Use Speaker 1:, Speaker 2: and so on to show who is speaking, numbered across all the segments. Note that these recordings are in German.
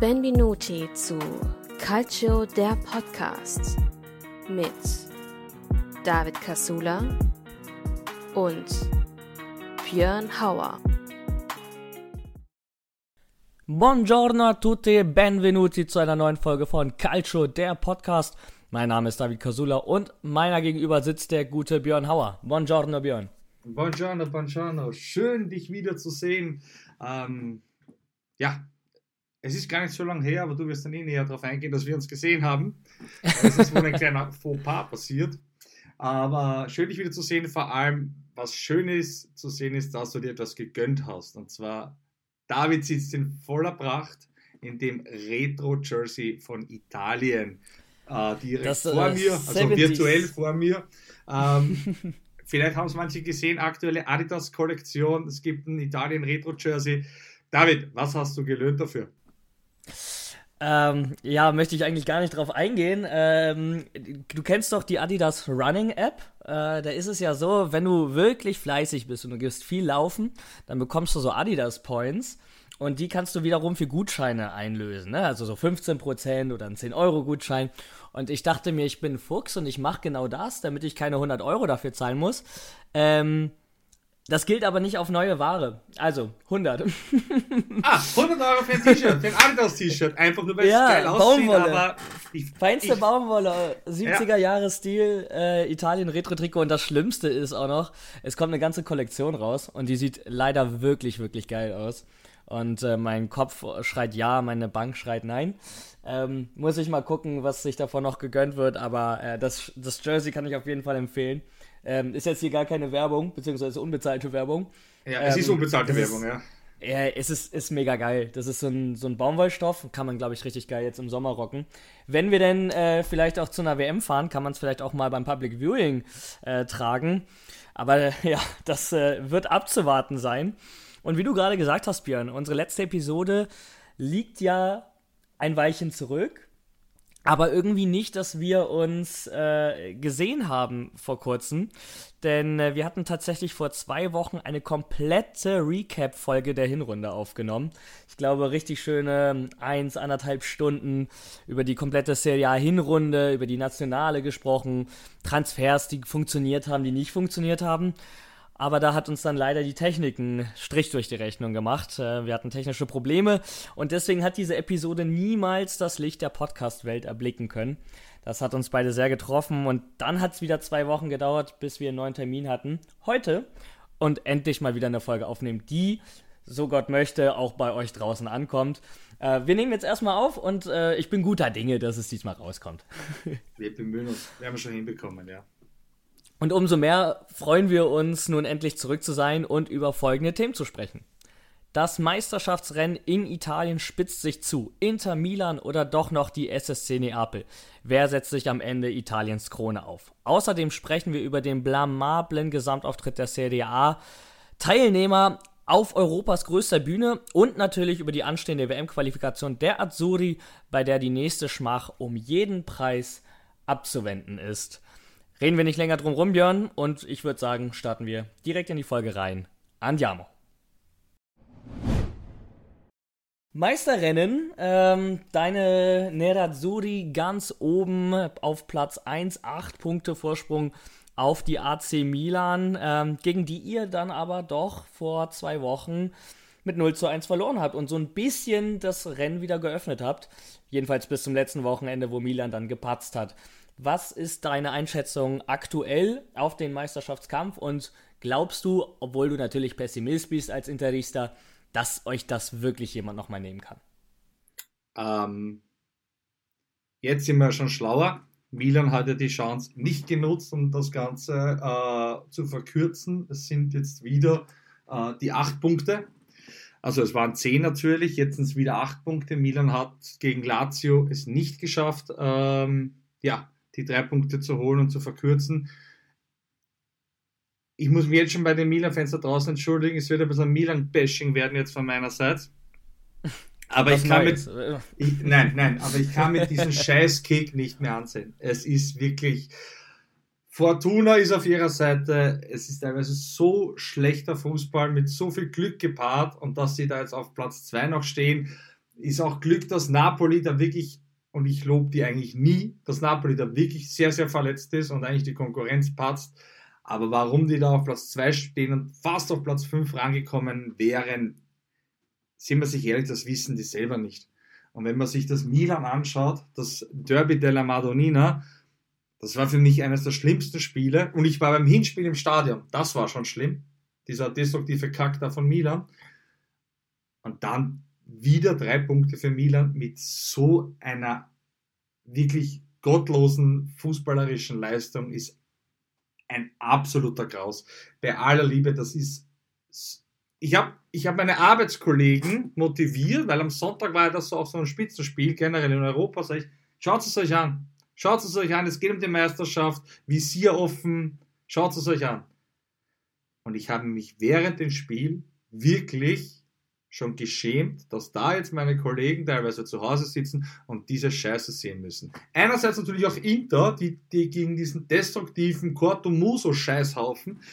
Speaker 1: Benvenuti zu Calcio der Podcast mit David Casula und Björn Hauer.
Speaker 2: Buongiorno a tutti, benvenuti zu einer neuen Folge von Calcio der Podcast. Mein Name ist David Casula und meiner gegenüber sitzt der gute Björn Hauer. Buongiorno Björn.
Speaker 3: Buongiorno. Schön, dich wiederzusehen. Es ist gar nicht so lange her, aber du wirst dann näher darauf eingehen, dass wir uns gesehen haben. Es ist wohl ein kleiner Fauxpas passiert. Aber schön, dich wieder zu sehen. Vor allem, was schön ist zu sehen, ist, dass du dir etwas gegönnt hast. Und zwar, David sitzt in voller Pracht in dem Retro-Jersey von Italien. Direkt vor mir, also virtuell vor mir. Vielleicht haben es manche gesehen, aktuelle Adidas-Kollektion. Es gibt ein Italien-Retro-Jersey. David, was hast du gelöhnt dafür?
Speaker 2: Möchte ich eigentlich gar nicht drauf eingehen. Du kennst doch die Adidas Running App. Da ist es ja so, wenn du wirklich fleißig bist und du gehst viel laufen, dann bekommst du so Adidas Points und die kannst du wiederum für Gutscheine einlösen, ne? Also so 15% oder einen 10-Euro-Gutschein. Und ich dachte mir, ich bin ein Fuchs und ich mache genau das, damit ich keine 100 Euro dafür zahlen muss. Das gilt aber nicht auf neue Ware. Also, 100.
Speaker 3: 100 Euro für ein T-Shirt, für ein Adidas-T-Shirt. Einfach nur, weil es geil aussieht, aber...
Speaker 2: Feinste Baumwolle, 70er-Jahre-Stil, Italien-Retro-Trikot. Und das Schlimmste ist auch noch, es kommt eine ganze Kollektion raus und die sieht leider wirklich, wirklich geil aus. Und mein Kopf schreit ja, meine Bank schreit nein. Muss ich mal gucken, was sich davon noch gegönnt wird, aber das Jersey kann ich auf jeden Fall empfehlen. Ist jetzt hier gar keine Werbung, beziehungsweise unbezahlte Werbung.
Speaker 3: Ja, es ist unbezahlte Werbung, ja.
Speaker 2: Ja, es ist mega geil. Das ist so ein Baumwollstoff, kann man, glaube ich, richtig geil jetzt im Sommer rocken. Wenn wir denn vielleicht auch zu einer WM fahren, kann man es vielleicht auch mal beim Public Viewing tragen. Aber das wird abzuwarten sein. Und wie du gerade gesagt hast, Björn, unsere letzte Episode liegt ja ein Weilchen zurück. Aber irgendwie nicht, dass wir uns gesehen haben vor kurzem, denn wir hatten tatsächlich vor 2 Wochen eine komplette Recap-Folge der Hinrunde aufgenommen. Ich glaube, richtig schöne 1,5 Stunden über die komplette Serie A-Hinrunde, über die Nationale gesprochen, Transfers, die funktioniert haben, die nicht funktioniert haben. Aber da hat uns dann leider die Technik einen Strich durch die Rechnung gemacht. Wir hatten technische Probleme und deswegen hat diese Episode niemals das Licht der Podcast-Welt erblicken können. Das hat uns beide sehr getroffen und dann hat es wieder 2 Wochen gedauert, bis wir einen neuen Termin hatten. Heute und endlich mal wieder eine Folge aufnehmen, die, so Gott möchte, auch bei euch draußen ankommt. Wir nehmen jetzt erstmal auf und ich bin guter Dinge, dass es diesmal rauskommt.
Speaker 3: Wir bemühen uns, werden wir schon hinbekommen, ja.
Speaker 2: Und umso mehr freuen wir uns, nun endlich zurück zu sein und über folgende Themen zu sprechen. Das Meisterschaftsrennen in Italien spitzt sich zu. Inter Milan oder doch noch die SSC Neapel? Wer setzt sich am Ende Italiens Krone auf? Außerdem sprechen wir über den blamablen Gesamtauftritt der Serie A, Teilnehmer auf Europas größter Bühne und natürlich über die anstehende WM-Qualifikation der Azzurri, bei der die nächste Schmach um jeden Preis abzuwenden ist. Reden wir nicht länger drum rum, Björn, und ich würde sagen, starten wir direkt in die Folge rein. Andiamo. Meisterrennen, deine Nerazzurri ganz oben auf Platz 1, 8 Punkte Vorsprung auf die AC Milan, gegen die ihr dann aber doch vor 2 Wochen mit 0:1 verloren habt und so ein bisschen das Rennen wieder geöffnet habt. Jedenfalls bis zum letzten Wochenende, wo Milan dann gepatzt hat. Was ist deine Einschätzung aktuell auf den Meisterschaftskampf und glaubst du, obwohl du natürlich Pessimist bist als Interista, dass euch das wirklich jemand nochmal nehmen kann?
Speaker 3: Jetzt sind wir schon schlauer. Milan hat ja die Chance nicht genutzt, um das Ganze zu verkürzen. Es sind jetzt wieder die 8 Punkte. Also es waren 10 natürlich, jetzt sind es wieder 8 Punkte. Milan hat gegen Lazio es nicht geschafft, die 3 Punkte zu holen und zu verkürzen. Ich muss mich jetzt schon bei den Milan-Fans da draußen entschuldigen, es wird ein bisschen Milan-Bashing werden jetzt von meiner Seite. Aber ich kann mit diesem Scheiß-Kick nicht mehr ansehen. Es ist wirklich... Fortuna ist auf ihrer Seite, es ist teilweise so schlechter Fußball mit so viel Glück gepaart und dass sie da jetzt auf Platz 2 noch stehen, ist auch Glück, dass Napoli da wirklich, und ich lobe die eigentlich nie, dass Napoli da wirklich sehr, sehr verletzt ist und eigentlich die Konkurrenz patzt. Aber warum die da auf Platz 2 stehen und fast auf Platz 5 rangekommen wären, sind wir sich ehrlich, das wissen die selber nicht. Und wenn man sich das Milan anschaut, das Derby della Madonnina, das war für mich eines der schlimmsten Spiele. Und ich war beim Hinspiel im Stadion. Das war schon schlimm. Dieser destruktive Kack da von Milan. Und dann wieder 3 Punkte für Milan mit so einer wirklich gottlosen fußballerischen Leistung ist ein absoluter Graus. Bei aller Liebe, das ist... Ich hab meine Arbeitskollegen motiviert, weil am Sonntag war das auch so ein Spitzenspiel, generell in Europa, sag ich, schaut es euch an. Schaut es euch an, es geht um die Meisterschaft, Visier offen, schaut es euch an. Und ich habe mich während dem Spiel wirklich schon geschämt, dass da jetzt meine Kollegen teilweise zu Hause sitzen und diese Scheiße sehen müssen. Einerseits natürlich auch Inter, die gegen diesen destruktiven Cortomuso-Scheißhaufen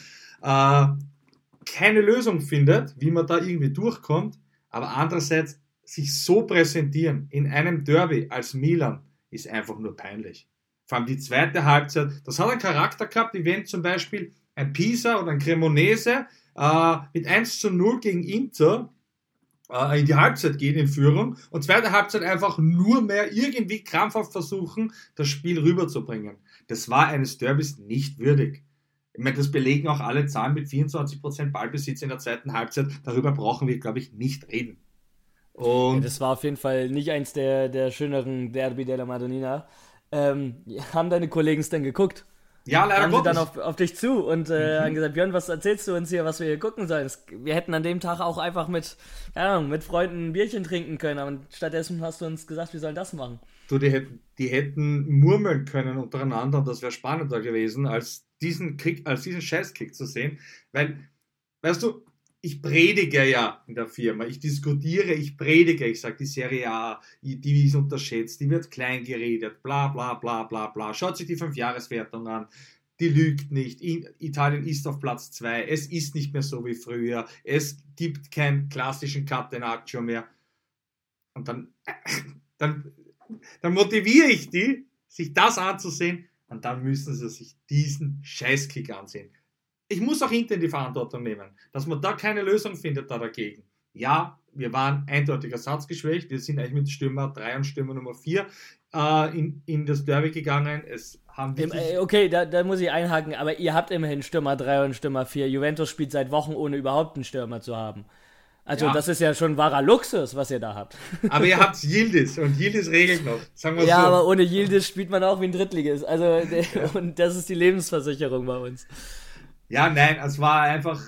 Speaker 3: keine Lösung findet, wie man da irgendwie durchkommt, aber andererseits sich so präsentieren in einem Derby als Milan ist einfach nur peinlich. Vor allem die zweite Halbzeit, das hat einen Charakter gehabt, wie wenn zum Beispiel ein Pisa oder ein Cremonese mit 1:0 gegen Inter in die Halbzeit geht in Führung und zweite Halbzeit einfach nur mehr irgendwie krampfhaft versuchen, das Spiel rüberzubringen. Das war eines Derbys nicht würdig. Ich meine, das belegen auch alle Zahlen mit 24% Ballbesitz in der zweiten Halbzeit. Darüber brauchen wir, glaube ich, nicht reden. Und
Speaker 2: ja, das war auf jeden Fall nicht eins der schöneren Derby della Madonnina. Haben deine Kollegen es denn geguckt?
Speaker 3: Ja, leider
Speaker 2: Kamen sie
Speaker 3: Gottes.
Speaker 2: dann auf dich zu und haben gesagt, Björn, was erzählst du uns hier, was wir hier gucken sollen? Wir hätten an dem Tag auch einfach mit Freunden ein Bierchen trinken können, aber stattdessen hast du uns gesagt, wir sollen das machen.
Speaker 3: Du, die hätten murmeln können untereinander und das wäre spannender gewesen, als diesen Scheißkick zu sehen. Weil, weißt du, ich predige ja in der Firma, ich diskutiere, ich predige, ich sage, die Serie A, die ist unterschätzt, die wird klein geredet, bla bla bla bla bla. Schaut sich die 5-Jahres-Wertung an, die lügt nicht. Italien ist auf Platz 2, es ist nicht mehr so wie früher, es gibt keinen klassischen Catenaccio mehr. Und dann motiviere ich die, sich das anzusehen und dann müssen sie sich diesen Scheißkick ansehen. Ich muss auch hinten die Verantwortung nehmen, dass man da keine Lösung findet da dagegen. Ja, wir waren eindeutig ersatzgeschwächt, wir sind eigentlich mit Stürmer 3 und Stürmer Nummer 4 in das Derby gegangen.
Speaker 2: Okay, da muss ich einhaken, aber ihr habt immerhin Stürmer 3 und Stürmer 4. Juventus spielt seit Wochen, ohne überhaupt einen Stürmer zu haben. Also ja. Das ist ja schon wahrer Luxus, was ihr da habt.
Speaker 3: Aber ihr habt Yildiz und Yildiz regelt noch. Sagen wir
Speaker 2: ja,
Speaker 3: so.
Speaker 2: Aber ohne Yildiz spielt man auch wie ein Drittligist. Also, und das ist die Lebensversicherung bei uns.
Speaker 3: Ja, nein, es war einfach,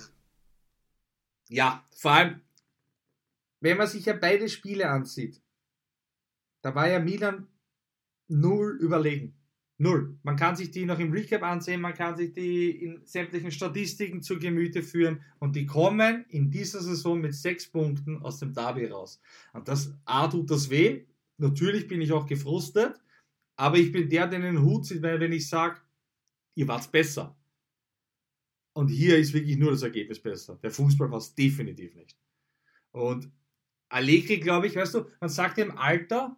Speaker 3: ja, vor allem, wenn man sich ja beide Spiele ansieht, da war ja Milan 0 überlegen. 0. Man kann sich die noch im Recap ansehen, man kann sich die in sämtlichen Statistiken zu Gemüte führen und die kommen in dieser Saison mit 6 Punkten aus dem Derby raus. Und das tut das weh. Natürlich bin ich auch gefrustet, aber ich bin der den Hut zieht, weil wenn ich sage, ihr wart besser. Und hier ist wirklich nur das Ergebnis besser. Der Fußball war es definitiv nicht. Und Allegri, glaube ich, weißt du, man sagt im Alter,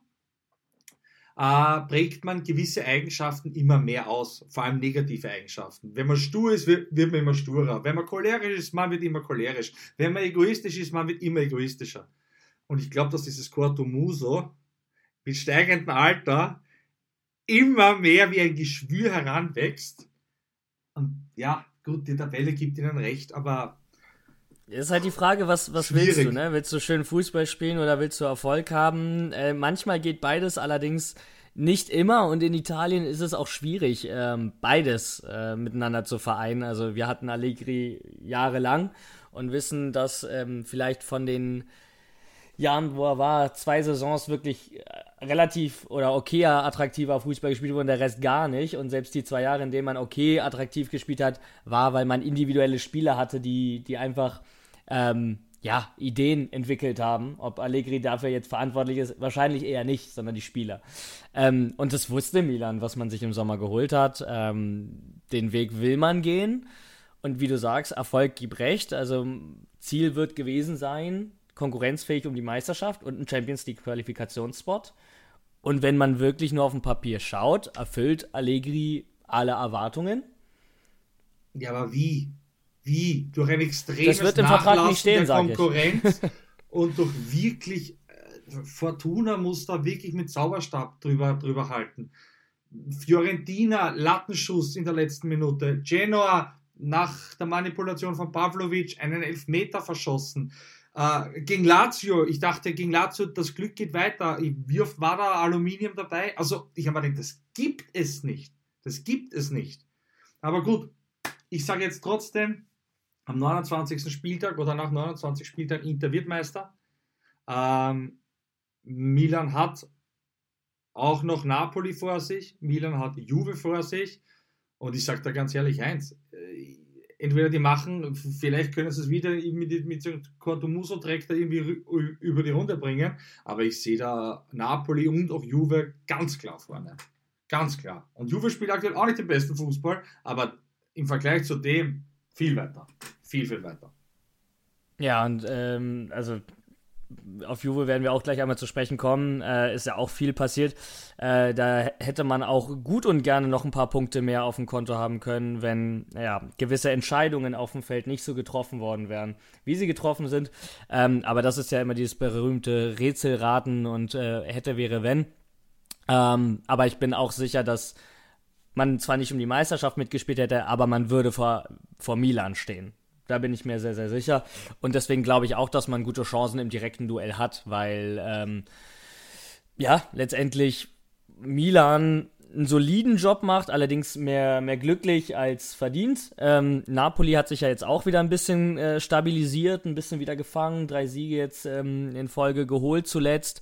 Speaker 3: prägt man gewisse Eigenschaften immer mehr aus, vor allem negative Eigenschaften. Wenn man stur ist, wird man immer sturer. Wenn man cholerisch ist, man wird immer cholerisch. Wenn man egoistisch ist, man wird immer egoistischer. Und ich glaube, dass dieses Cortomuso mit steigendem Alter immer mehr wie ein Geschwür heranwächst. Und ja, gut, die Tabelle gibt ihnen recht, aber
Speaker 2: ist halt die Frage, was willst du, ne? Willst du schön Fußball spielen oder willst du Erfolg haben? Manchmal geht beides, allerdings nicht immer und in Italien ist es auch schwierig, beides miteinander zu vereinen. Also wir hatten Allegri jahrelang und wissen, dass vielleicht von den Jahren, wo er war, 2 Saisons wirklich relativ oder okay attraktiver Fußball gespielt wurde, der Rest gar nicht. Und selbst die 2 Jahre, in denen man okay attraktiv gespielt hat, war, weil man individuelle Spieler hatte, die einfach Ideen entwickelt haben. Ob Allegri dafür jetzt verantwortlich ist, wahrscheinlich eher nicht, sondern die Spieler. Und das wusste Milan, was man sich im Sommer geholt hat. Den Weg will man gehen. Und wie du sagst, Erfolg gibt recht. Also Ziel wird gewesen sein, konkurrenzfähig um die Meisterschaft und einen Champions-League-Qualifikationsspot. Und wenn man wirklich nur auf dem Papier schaut, erfüllt Allegri alle Erwartungen.
Speaker 3: Ja, aber wie? Wie? Durch ein extremes
Speaker 2: Das wird im Vertrag nicht stehen,
Speaker 3: der
Speaker 2: sage ich.
Speaker 3: Konkurrenz und durch wirklich Fortuna muss da wirklich mit Zauberstab drüber halten. Fiorentina, Lattenschuss in der letzten Minute. Genoa nach der Manipulation von Pavlovic einen Elfmeter verschossen. Gegen Lazio, ich dachte, gegen Lazio, das Glück geht weiter. Wie oft war da Aluminium dabei? Also, ich habe mir gedacht, das gibt es nicht. Das gibt es nicht. Aber gut, ich sage jetzt trotzdem, am 29. Spieltag oder nach 29 Spieltagen Inter wird Meister. Milan hat auch noch Napoli vor sich. Milan hat Juve vor sich. Und ich sage da ganz ehrlich eins, entweder die machen, vielleicht können sie es wieder mit so einem Cortomuso-Track da irgendwie über die Runde bringen, aber ich sehe da Napoli und auch Juve ganz klar vorne. Ganz klar. Und Juve spielt aktuell auch nicht den besten Fußball, aber im Vergleich zu dem viel weiter. Viel, viel weiter.
Speaker 2: Ja, und also auf Juve werden wir auch gleich einmal zu sprechen kommen. Ist ja auch viel passiert. Da hätte man auch gut und gerne noch ein paar Punkte mehr auf dem Konto haben können, wenn gewisse Entscheidungen auf dem Feld nicht so getroffen worden wären, wie sie getroffen sind. Aber das ist ja immer dieses berühmte Rätselraten und hätte, wäre, wenn. Aber ich bin auch sicher, dass man zwar nicht um die Meisterschaft mitgespielt hätte, aber man würde vor Milan stehen. Da bin ich mir sehr, sehr sicher. Und deswegen glaube ich auch, dass man gute Chancen im direkten Duell hat, weil letztendlich Milan einen soliden Job macht, allerdings mehr glücklich als verdient. Napoli hat sich ja jetzt auch wieder ein bisschen stabilisiert, ein bisschen wieder gefangen, 3 Siege jetzt in Folge geholt zuletzt.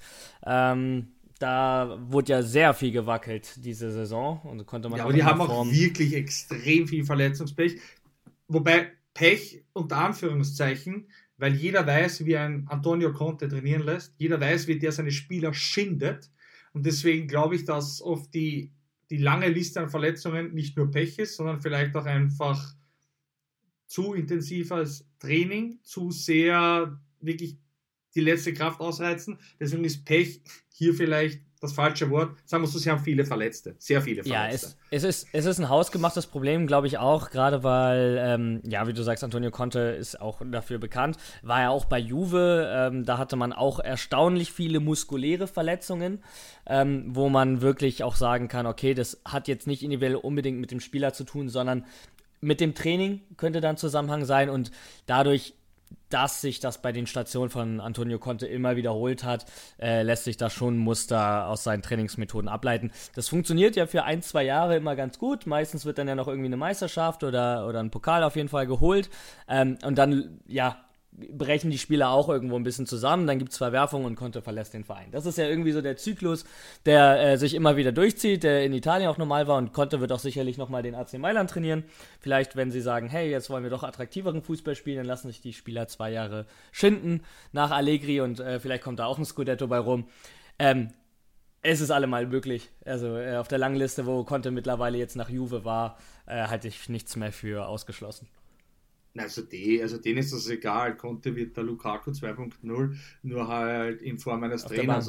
Speaker 2: Da wurde ja sehr viel gewackelt diese Saison und konnte man
Speaker 3: aber die haben auch wirklich extrem viel Verletzungspech. Wobei Pech unter Anführungszeichen, weil jeder weiß, wie ein Antonio Conte trainieren lässt. Jeder weiß, wie der seine Spieler schindet. Und deswegen glaube ich, dass oft die lange Liste an Verletzungen nicht nur Pech ist, sondern vielleicht auch einfach zu intensives Training, zu sehr wirklich die letzte Kraft ausreizen. Deswegen ist Pech hier vielleicht das falsche Wort. Sagen wir so, sie haben viele Verletzte. Sehr viele Verletzte.
Speaker 2: Ja, es ist ein hausgemachtes Problem, glaube ich auch. Gerade weil, wie du sagst, Antonio Conte ist auch dafür bekannt. War ja auch bei Juve. Da hatte man auch erstaunlich viele muskuläre Verletzungen, wo man wirklich auch sagen kann, okay, das hat jetzt nicht individuell unbedingt mit dem Spieler zu tun, sondern mit dem Training könnte da ein Zusammenhang sein. Und dadurch, dass sich das bei den Stationen von Antonio Conte immer wiederholt hat, lässt sich da schon ein Muster aus seinen Trainingsmethoden ableiten. Das funktioniert ja für 1-2 Jahre immer ganz gut. Meistens wird dann ja noch irgendwie eine Meisterschaft oder ein Pokal auf jeden Fall geholt. Und dann, brechen die Spieler auch irgendwo ein bisschen zusammen, dann gibt es Verwerfungen und Conte verlässt den Verein. Das ist ja irgendwie so der Zyklus, der sich immer wieder durchzieht, der in Italien auch normal war und Conte wird auch sicherlich nochmal den AC Mailand trainieren. Vielleicht, wenn sie sagen, hey, jetzt wollen wir doch attraktiveren Fußball spielen, dann lassen sich die Spieler 2 Jahre schinden nach Allegri und vielleicht kommt da auch ein Scudetto bei rum. Es ist allemal möglich. Also auf der langen Liste, wo Conte mittlerweile jetzt nach Juve war, halte ich nichts mehr für ausgeschlossen.
Speaker 3: Also denen ist das egal. Conte wird der Lukaku 2.0, nur halt in Form eines Trainers.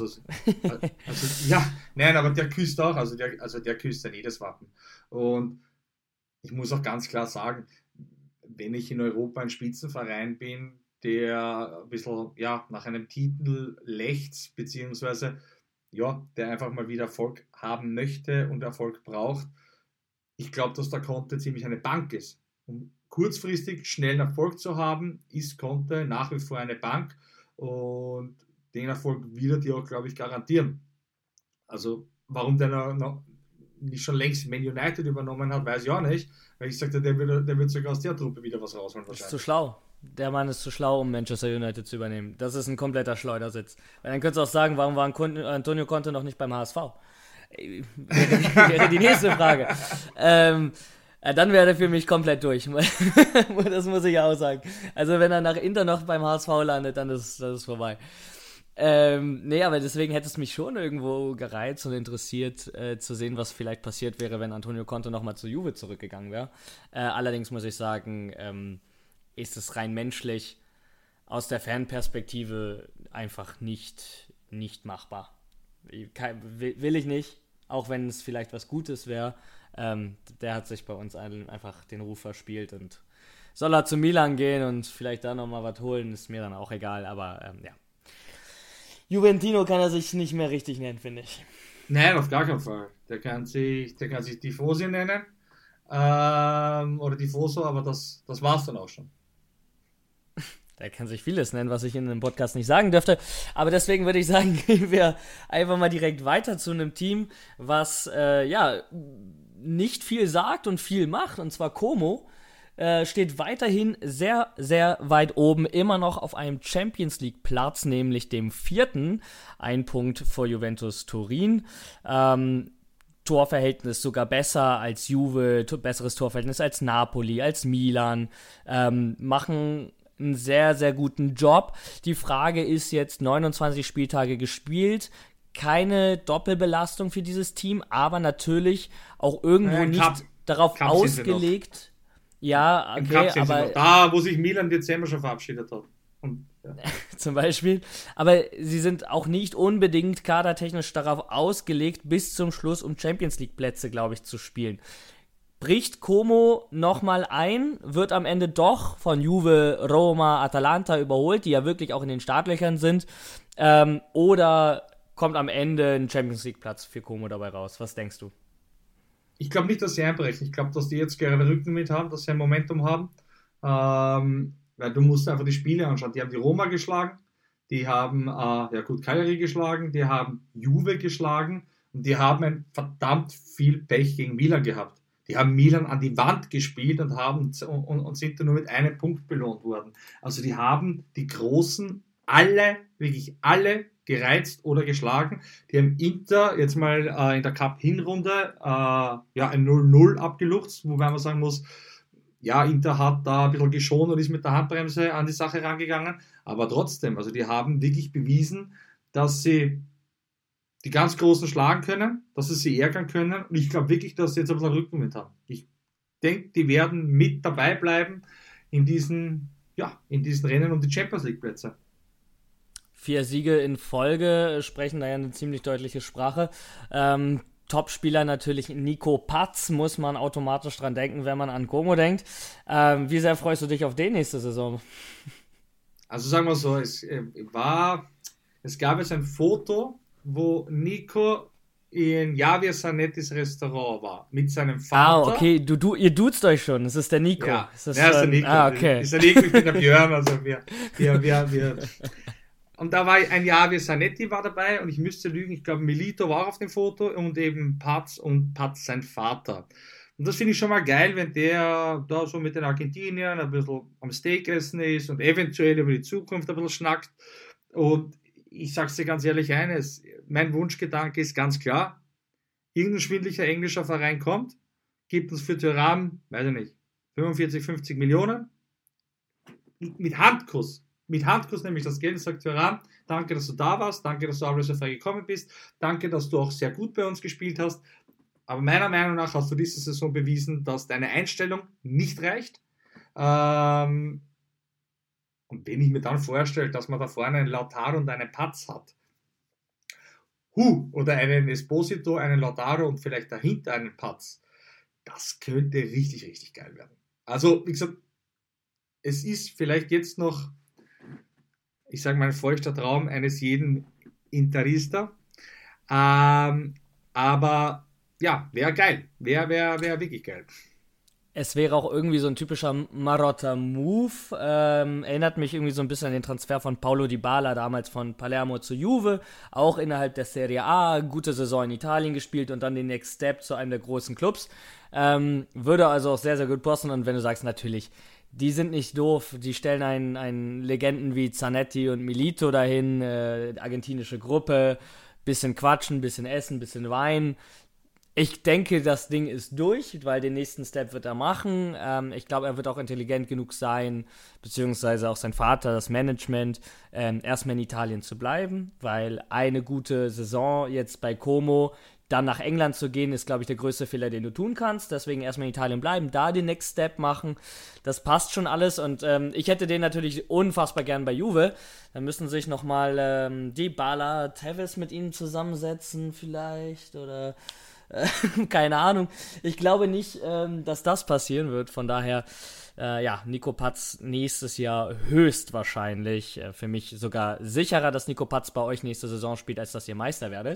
Speaker 3: Aber der küsst auch, der küsst dann jedes Wappen. Und ich muss auch ganz klar sagen, wenn ich in Europa ein Spitzenverein bin, der ein bisschen nach einem Titel lechzt, beziehungsweise der einfach mal wieder Erfolg haben möchte und Erfolg braucht, ich glaube, dass der Conte ziemlich eine Bank ist. Um kurzfristig schnellen Erfolg zu haben, ist Conte nach wie vor eine Bank und den Erfolg wird er dir auch, glaube ich, garantieren. Also warum der noch nicht schon längst Man United übernommen hat, weiß ich auch nicht, weil ich sagte, der wird sogar aus der Truppe wieder was rausholen.
Speaker 2: Ist zu schlau. Der Mann ist zu schlau, um Manchester United zu übernehmen. Das ist ein kompletter Schleudersitz. Weil dann könntest du auch sagen, warum war Antonio Conte noch nicht beim HSV? Wäre die nächste Frage. Dann wäre er für mich komplett durch. Das muss ich auch sagen. Also wenn er nach Inter noch beim HSV landet, dann ist das vorbei. Aber deswegen hätte es mich schon irgendwo gereizt und interessiert zu sehen, was vielleicht passiert wäre, wenn Antonio Conte nochmal zu Juve zurückgegangen wäre. Allerdings muss ich sagen, ist es rein menschlich aus der Fanperspektive einfach nicht machbar. Will ich nicht, auch wenn es vielleicht was Gutes wäre. Der hat sich bei uns allen einfach den Ruf verspielt und soll er zu Milan gehen und vielleicht da nochmal was holen, ist mir dann auch egal, aber ja. Juventino kann er sich nicht mehr richtig nennen, finde ich.
Speaker 3: Nein, auf gar keinen Fall. Der kann sich Tifosi nennen oder Tifoso, aber das war's dann auch schon.
Speaker 2: Der kann sich vieles nennen, was ich in einem Podcast nicht sagen dürfte. Aber deswegen würde ich sagen, gehen wir einfach mal direkt weiter zu einem Team, was nicht viel sagt und viel macht. Und zwar Como steht weiterhin sehr, sehr weit oben, immer noch auf einem Champions League Platz, nämlich dem 4. Ein Punkt vor Juventus Turin. Torverhältnis sogar besser als Juve, besseres Torverhältnis als Napoli, als Milan, machen einen sehr, sehr guten Job. Die Frage ist jetzt, 29 Spieltage gespielt, keine Doppelbelastung für dieses Team, aber natürlich auch irgendwo nicht darauf ausgelegt. Ja, okay, aber
Speaker 3: da, wo sich Milan im Dezember schon verabschiedet hat. Und, ja.
Speaker 2: Zum Beispiel. Aber sie sind auch nicht unbedingt kadertechnisch darauf ausgelegt, bis zum Schluss um Champions League Plätze, glaube ich, zu spielen. Bricht Como nochmal ein, wird am Ende doch von Juve, Roma, Atalanta überholt, die ja wirklich auch in den Startlöchern sind, oder kommt am Ende ein Champions League Platz für Como dabei raus? Was denkst du?
Speaker 3: Ich glaube nicht, dass sie einbrechen. Ich glaube, dass die jetzt gerade Rücken mit haben, dass sie ein Momentum haben. Weil du musst einfach die Spiele anschauen. Die haben die Roma geschlagen, die haben Cagliari geschlagen, die haben Juve geschlagen und die haben ein verdammt viel Pech gegen Milan gehabt. Die haben Milan an die Wand gespielt und sind dann nur mit einem Punkt belohnt worden. Also die haben die Großen wirklich alle gereizt oder geschlagen. Die haben Inter jetzt mal in der Cup-Hinrunde ein 0-0 abgeluchst, wobei man sagen muss, ja, Inter hat da ein bisschen geschont und ist mit der Handbremse an die Sache rangegangen, aber trotzdem, also die haben wirklich bewiesen, dass sie die ganz Großen schlagen können, dass sie ärgern können und ich glaube wirklich, dass sie jetzt ein bisschen Rückenwind haben. Ich denke, die werden mit dabei bleiben in diesen Rennen um die Champions League Plätze.
Speaker 2: 4 Siege in Folge sprechen da ja eine ziemlich deutliche Sprache. Topspieler natürlich Nico Paz, muss man automatisch dran denken, wenn man an Como denkt. Wie sehr freust du dich auf die nächste Saison?
Speaker 3: Also sagen wir so, es gab jetzt ein Foto, wo Nico in Javier Zanettis Restaurant war, mit seinem Vater.
Speaker 2: Ah, okay, ihr duzt euch schon, es ist der Nico.
Speaker 3: Ja,
Speaker 2: ist das
Speaker 3: ist der Nico.
Speaker 2: Ah, okay.
Speaker 3: Ist der Nico, ich bin der Björn, also wir. Und da war ein Javier Zanetti war dabei und ich müsste lügen, ich glaube Milito war auf dem Foto und eben Paz sein Vater. Und das finde ich schon mal geil, wenn der da so mit den Argentiniern ein bisschen am Steak essen ist und eventuell über die Zukunft ein bisschen schnackt. Und ich sag's dir ganz ehrlich eines, mein Wunschgedanke ist ganz klar, irgendein schwindlicher englischer Verein kommt, gibt uns für Thuram, weiß ich nicht, 45, 50 Millionen, mit Handkuss nämlich das Geld, sagt Thuram, danke, dass du da warst, danke, dass du ablösefrei gekommen bist, danke, dass du auch sehr gut bei uns gespielt hast, aber meiner Meinung nach hast du diese Saison bewiesen, dass deine Einstellung nicht reicht. Und wenn ich mir dann vorstelle, dass man da vorne einen Lautaro und einen Paz hat, oder einen Esposito, einen Lautaro und vielleicht dahinter einen Paz, das könnte richtig, richtig geil werden. Also, wie gesagt, es ist vielleicht jetzt noch, ich sage mal, ein feuchter Traum eines jeden Interista, aber ja, wäre geil, wäre wirklich geil.
Speaker 2: Es wäre auch irgendwie so ein typischer Marotta-Move. Erinnert mich irgendwie so ein bisschen an den Transfer von Paulo Dybala, damals von Palermo zu Juve. Auch innerhalb der Serie A, gute Saison in Italien gespielt und dann den Next Step zu einem der großen Clubs. Würde also auch sehr, sehr gut passen. Und wenn du sagst, natürlich, die sind nicht doof. Die stellen einen Legenden wie Zanetti und Milito dahin, argentinische Gruppe, bisschen quatschen, bisschen essen, bisschen Wein. Ich denke, das Ding ist durch, weil den nächsten Step wird er machen. Ich glaube, er wird auch intelligent genug sein, beziehungsweise auch sein Vater, das Management, erstmal in Italien zu bleiben, weil eine gute Saison jetzt bei Como Dann nach England zu gehen, ist, glaube ich, der größte Fehler, den du tun kannst. Deswegen erstmal in Italien bleiben, da den Next Step machen. Das passt schon alles. Und ich hätte den natürlich unfassbar gern bei Juve. Dann müssen sich nochmal Dybala, Tevez mit ihnen zusammensetzen vielleicht. Oder keine Ahnung. Ich glaube nicht, dass das passieren wird. Von daher, Nico Patz nächstes Jahr höchstwahrscheinlich. Für mich sogar sicherer, dass Nico Patz bei euch nächste Saison spielt, als dass ihr Meister werdet.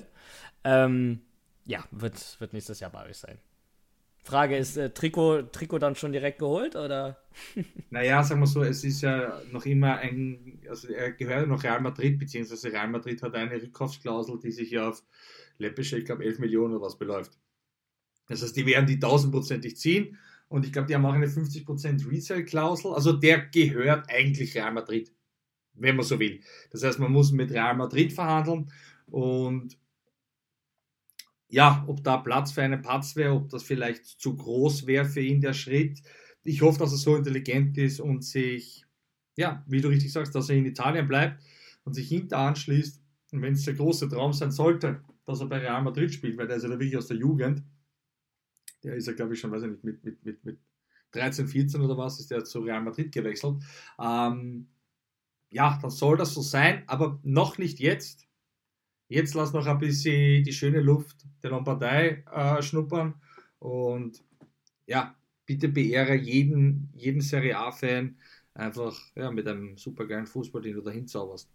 Speaker 2: Wird nächstes Jahr bei euch sein. Frage ist, Trikot dann schon direkt geholt, oder?
Speaker 3: Naja, sagen wir so, es ist ja noch immer also er gehört ja noch Real Madrid, beziehungsweise Real Madrid hat eine Rückkaufsklausel, die sich ja auf läppische, ich glaube 11 Millionen oder was beläuft. Das heißt, die werden die 1000%ig ziehen und ich glaube, die haben auch eine 50% Resale-Klausel, also der gehört eigentlich Real Madrid, wenn man so will. Das heißt, man muss mit Real Madrid verhandeln und ja, ob da Platz für einen Patz wäre, ob das vielleicht zu groß wäre für ihn, der Schritt. Ich hoffe, dass er so intelligent ist und sich, ja, wie du richtig sagst, dass er in Italien bleibt und sich hinter anschließt. Und wenn es der große Traum sein sollte, dass er bei Real Madrid spielt, weil der ist ja wirklich aus der Jugend, der ist ja, glaube ich, schon, weiß ich nicht, mit 13, 14 oder was, ist der zu Real Madrid gewechselt. Dann soll das so sein, aber noch nicht jetzt. Jetzt lass noch ein bisschen die schöne Luft der Lombardei schnuppern und ja, bitte beehre jeden Serie A-Fan einfach mit einem supergeilen Fußball, den du dahin zauberst.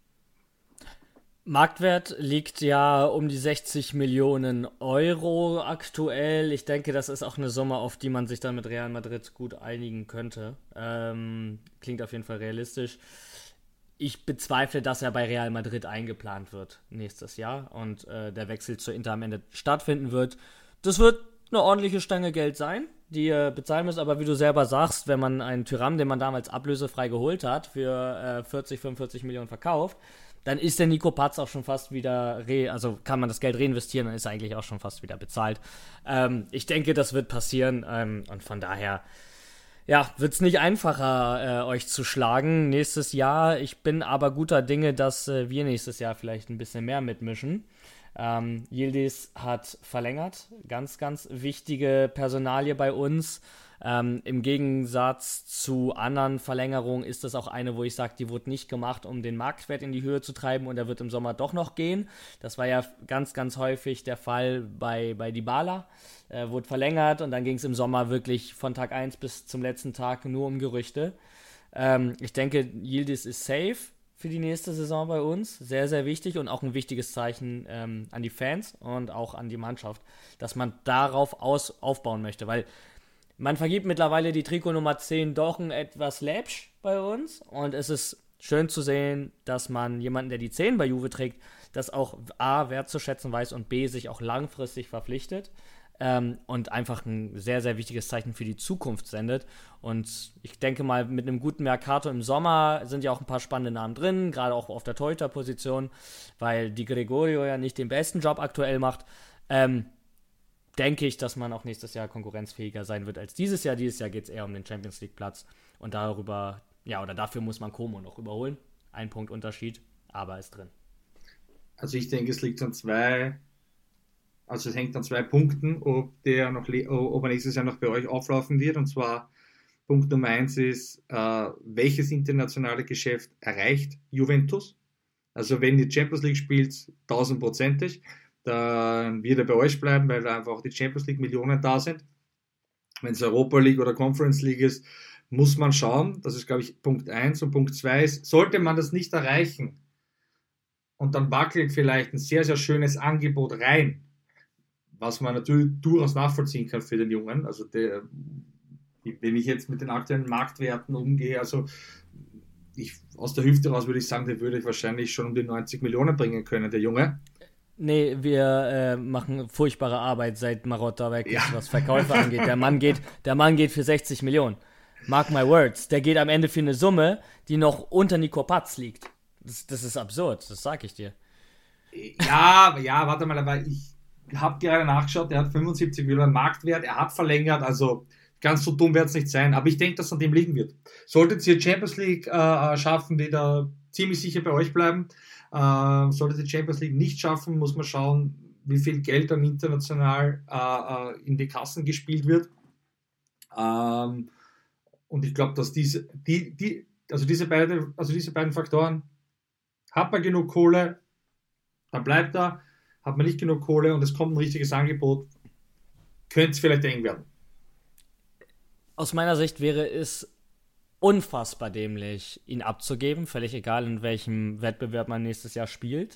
Speaker 2: Marktwert liegt ja um die 60 Millionen Euro aktuell. Ich denke, das ist auch eine Summe, auf die man sich dann mit Real Madrid gut einigen könnte. Klingt auf jeden Fall realistisch. Ich bezweifle, dass er bei Real Madrid eingeplant wird nächstes Jahr und der Wechsel zu Inter am Ende stattfinden wird. Das wird eine ordentliche Stange Geld sein, die ihr bezahlen müsst, aber wie du selber sagst, wenn man einen Thuram, den man damals ablösefrei geholt hat, für 40, 45 Millionen verkauft, dann ist der Nico Patz auch schon fast wieder, also kann man das Geld reinvestieren, dann ist er eigentlich auch schon fast wieder bezahlt. Ich denke, das wird passieren und von daher wird es nicht einfacher, euch zu schlagen nächstes Jahr. Ich bin aber guter Dinge, dass wir nächstes Jahr vielleicht ein bisschen mehr mitmischen. Yildiz hat verlängert. Ganz, ganz wichtige Personalie bei uns. Im Gegensatz zu anderen Verlängerungen ist das auch eine, wo ich sage, die wurde nicht gemacht, um den Marktwert in die Höhe zu treiben und er wird im Sommer doch noch gehen. Das war ja ganz, ganz häufig der Fall bei Dybala. Wurde verlängert und dann ging es im Sommer wirklich von Tag 1 bis zum letzten Tag nur um Gerüchte. Ich denke, Yildiz ist safe für die nächste Saison bei uns. Sehr, sehr wichtig und auch ein wichtiges Zeichen an die Fans und auch an die Mannschaft, dass man darauf aufbauen möchte, weil man vergibt mittlerweile die Trikot Nummer 10 doch ein etwas läppsch bei uns und es ist schön zu sehen, dass man jemanden, der die 10 bei Juve trägt, das auch A, wertzuschätzen weiß und B, sich auch langfristig verpflichtet und einfach ein sehr, sehr wichtiges Zeichen für die Zukunft sendet. Und ich denke mal, mit einem guten Mercato im Sommer sind ja auch ein paar spannende Namen drin, gerade auch auf der Torhüter-Position, weil Di Gregorio ja nicht den besten Job aktuell macht. Denke ich, dass man auch nächstes Jahr konkurrenzfähiger sein wird als dieses Jahr. Dieses Jahr geht es eher um den Champions-League-Platz und dafür muss man Como noch überholen. Ein Punkt Unterschied, aber ist drin.
Speaker 3: Also ich denke, es hängt an 2 Punkten, ob er nächstes Jahr noch bei euch auflaufen wird. Und zwar Punkt Nummer 1 ist, welches internationale Geschäft erreicht Juventus? Also wenn ihr Champions League spielt, 1000%ig, dann wird er bei euch bleiben, weil da einfach auch die Champions League Millionen da sind. Wenn es Europa League oder Conference League ist, muss man schauen. Das ist, glaube ich, Punkt 1. Und Punkt 2 ist, sollte man das nicht erreichen und dann wackelt vielleicht ein sehr, sehr schönes Angebot rein, was man natürlich durchaus nachvollziehen kann für den Jungen. Also wenn ich jetzt mit den aktuellen Marktwerten umgehe, also aus der Hüfte raus würde ich sagen, den würde ich wahrscheinlich schon um die 90 Millionen bringen können, der Junge.
Speaker 2: Nee, wir machen furchtbare Arbeit, seit Marotta weg ist, was Verkäufe angeht. Der Mann geht für 60 Millionen. Mark my words. Der geht am Ende für eine Summe, die noch unter Nico Patz liegt. Das ist absurd, das sag ich dir.
Speaker 3: Ja, warte mal, aber ich habe gerade nachgeschaut, der hat 75 Millionen Marktwert, er hat verlängert, also ganz so dumm wird es nicht sein, aber ich denke, dass es an dem liegen wird. Solltet ihr Champions League schaffen, wird er ziemlich sicher bei euch bleiben. Solltet ihr Champions League nicht schaffen, muss man schauen, wie viel Geld dann international in die Kassen gespielt wird. Und ich glaube, dass diese beiden Faktoren, hat man genug Kohle, dann bleibt er, hat man nicht genug Kohle und es kommt ein richtiges Angebot, könnte es vielleicht eng werden.
Speaker 2: Aus meiner Sicht wäre es unfassbar dämlich, ihn abzugeben, völlig egal, in welchem Wettbewerb man nächstes Jahr spielt,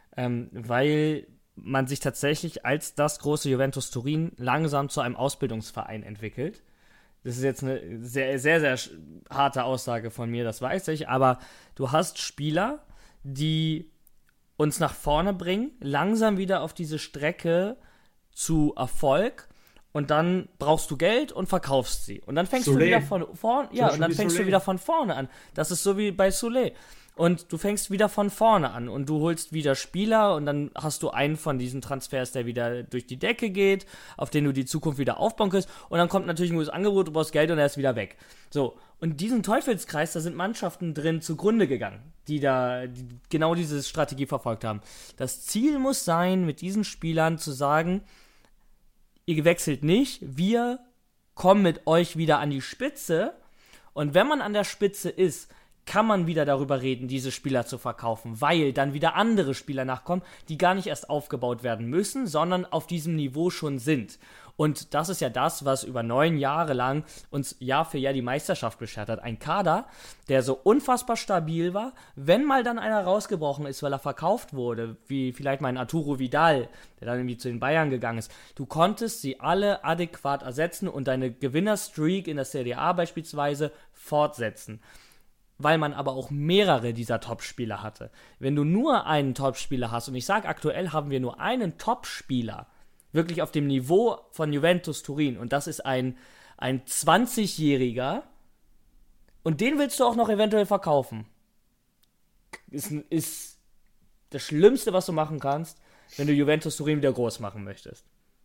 Speaker 2: weil man sich tatsächlich als das große Juventus Turin langsam zu einem Ausbildungsverein entwickelt. Das ist jetzt eine sehr, sehr, sehr harte Aussage von mir, das weiß ich, aber du hast Spieler, die uns nach vorne bringen, langsam wieder auf diese Strecke zu Erfolg, und dann brauchst du Geld und verkaufst sie. Und dann fängst du wieder von vorne, du wieder von vorne an. Das ist so wie bei Soulé. Und du fängst wieder von vorne an und du holst wieder Spieler und dann hast du einen von diesen Transfers, der wieder durch die Decke geht, auf den du die Zukunft wieder aufbauen kannst. Und dann kommt natürlich ein gutes Angebot, du brauchst Geld und er ist wieder weg. So, und diesen Teufelskreis, da sind Mannschaften drin zugrunde gegangen, die genau diese Strategie verfolgt haben. Das Ziel muss sein, mit diesen Spielern zu sagen, ihr wechselt nicht, wir kommen mit euch wieder an die Spitze. Und wenn man an der Spitze ist, kann man wieder darüber reden, diese Spieler zu verkaufen, weil dann wieder andere Spieler nachkommen, die gar nicht erst aufgebaut werden müssen, sondern auf diesem Niveau schon sind. Und das ist ja das, was über 9 Jahre lang uns Jahr für Jahr die Meisterschaft beschert hat. Ein Kader, der so unfassbar stabil war, wenn mal dann einer rausgebrochen ist, weil er verkauft wurde, wie vielleicht mein Arturo Vidal, der dann irgendwie zu den Bayern gegangen ist. Du konntest sie alle adäquat ersetzen und deine Gewinnerstreak in der Serie A beispielsweise fortsetzen. Weil man aber auch mehrere dieser Topspieler hatte. Wenn du nur einen Topspieler hast, und ich sage, aktuell haben wir nur einen Topspieler, wirklich auf dem Niveau von Juventus Turin, und das ist ein 20-Jähriger, und den willst du auch noch eventuell verkaufen. Ist das Schlimmste, was du machen kannst, wenn du Juventus Turin wieder groß machen möchtest.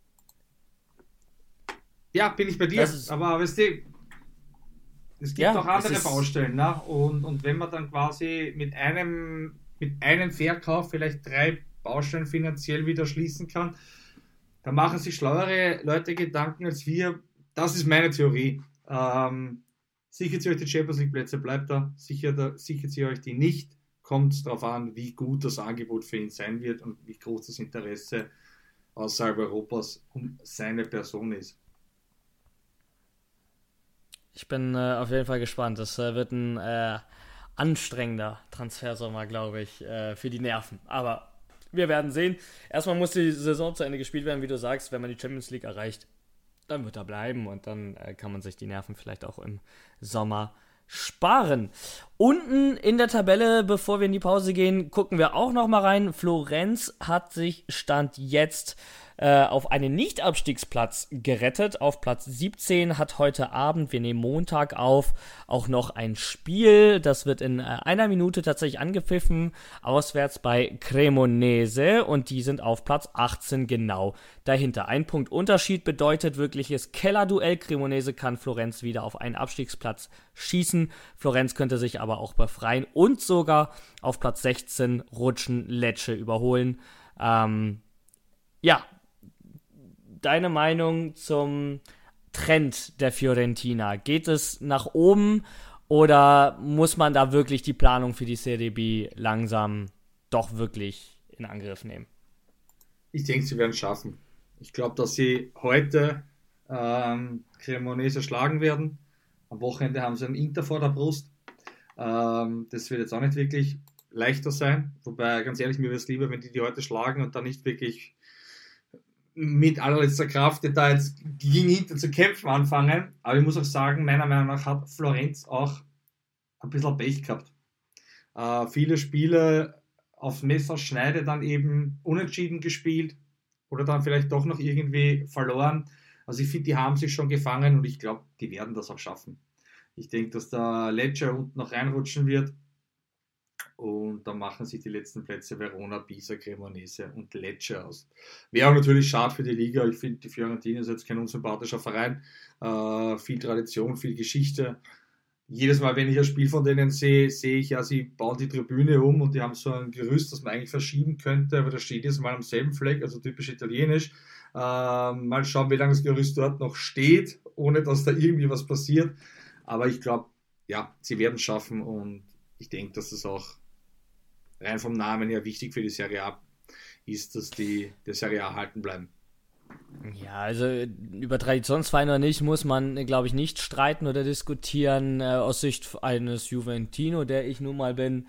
Speaker 3: Ja, bin ich bei dir, aber weißt du, es gibt auch andere Baustellen, ne? Und wenn man dann quasi mit einem Verkauf vielleicht 3 Baustellen finanziell wieder schließen kann, dann machen sich schlauere Leute Gedanken als wir. Das ist meine Theorie. Sichert ihr euch die Champions League Plätze, bleibt da. Sichert ihr euch die nicht, kommt es darauf an, wie gut das Angebot für ihn sein wird und wie groß das Interesse außerhalb Europas um seine Person ist.
Speaker 2: Ich bin auf jeden Fall gespannt. Das wird ein anstrengender Transfersommer, glaube ich, für die Nerven. Aber wir werden sehen. Erstmal muss die Saison zu Ende gespielt werden, wie du sagst. Wenn man die Champions League erreicht, dann wird er bleiben und dann kann man sich die Nerven vielleicht auch im Sommer sparen. Unten in der Tabelle, bevor wir in die Pause gehen, gucken wir auch noch mal rein. Florenz hat sich Stand jetzt auf einen Nicht-Abstiegsplatz gerettet. Auf Platz 17 hat heute Abend, wir nehmen Montag auf, auch noch ein Spiel. Das wird in einer Minute tatsächlich angepfiffen, auswärts bei Cremonese, und die sind auf Platz 18 genau dahinter. Ein Punkt Unterschied bedeutet wirkliches Kellerduell. Cremonese kann Florenz wieder auf einen Abstiegsplatz schießen. Florenz könnte sich aber auch befreien und sogar auf Platz 16 rutschen, Lecce überholen. Deine Meinung zum Trend der Fiorentina? Geht es nach oben oder muss man da wirklich die Planung für die Serie B langsam doch wirklich in Angriff nehmen?
Speaker 3: Ich denke, sie werden es schaffen. Ich glaube, dass sie heute Cremonese schlagen werden. Am Wochenende haben sie einen Inter vor der Brust. Das wird jetzt auch nicht wirklich leichter sein. Wobei, ganz ehrlich, mir wäre es lieber, wenn die heute schlagen und dann nicht wirklich mit allerletzter Kraft da jetzt gegen Inter zu kämpfen anfangen. Aber ich muss auch sagen, meiner Meinung nach hat Florenz auch ein bisschen Pech gehabt. Viele Spiele auf Messerschneide dann eben unentschieden gespielt oder dann vielleicht doch noch irgendwie verloren. Also ich finde, die haben sich schon gefangen und ich glaube, die werden das auch schaffen. Ich denke, dass der Lecce unten noch reinrutschen wird. Und dann machen sich die letzten Plätze Verona, Pisa, Cremonese und Lecce aus. Wäre auch natürlich schade für die Liga. Ich finde, die Fiorentina ist jetzt kein unsympathischer Verein. Viel Tradition, viel Geschichte. jedes Mal, wenn ich ein Spiel von denen sehe, sehe ich ja, sie bauen die Tribüne um und die haben so ein Gerüst, das man eigentlich verschieben könnte, aber das steht jetzt mal am selben Fleck, also typisch italienisch. Mal schauen, wie lange das Gerüst dort noch steht, ohne dass da irgendwie was passiert. Aber ich glaube, ja, sie werden es schaffen und ich denke, dass das auch rein vom Namen her wichtig für die Serie A ist, dass die der Serie A halten bleiben.
Speaker 2: Ja, also über Traditionsvereine oder nicht, muss man, glaube ich, nicht streiten oder diskutieren. Aus Sicht eines Juventino, der ich nun mal bin,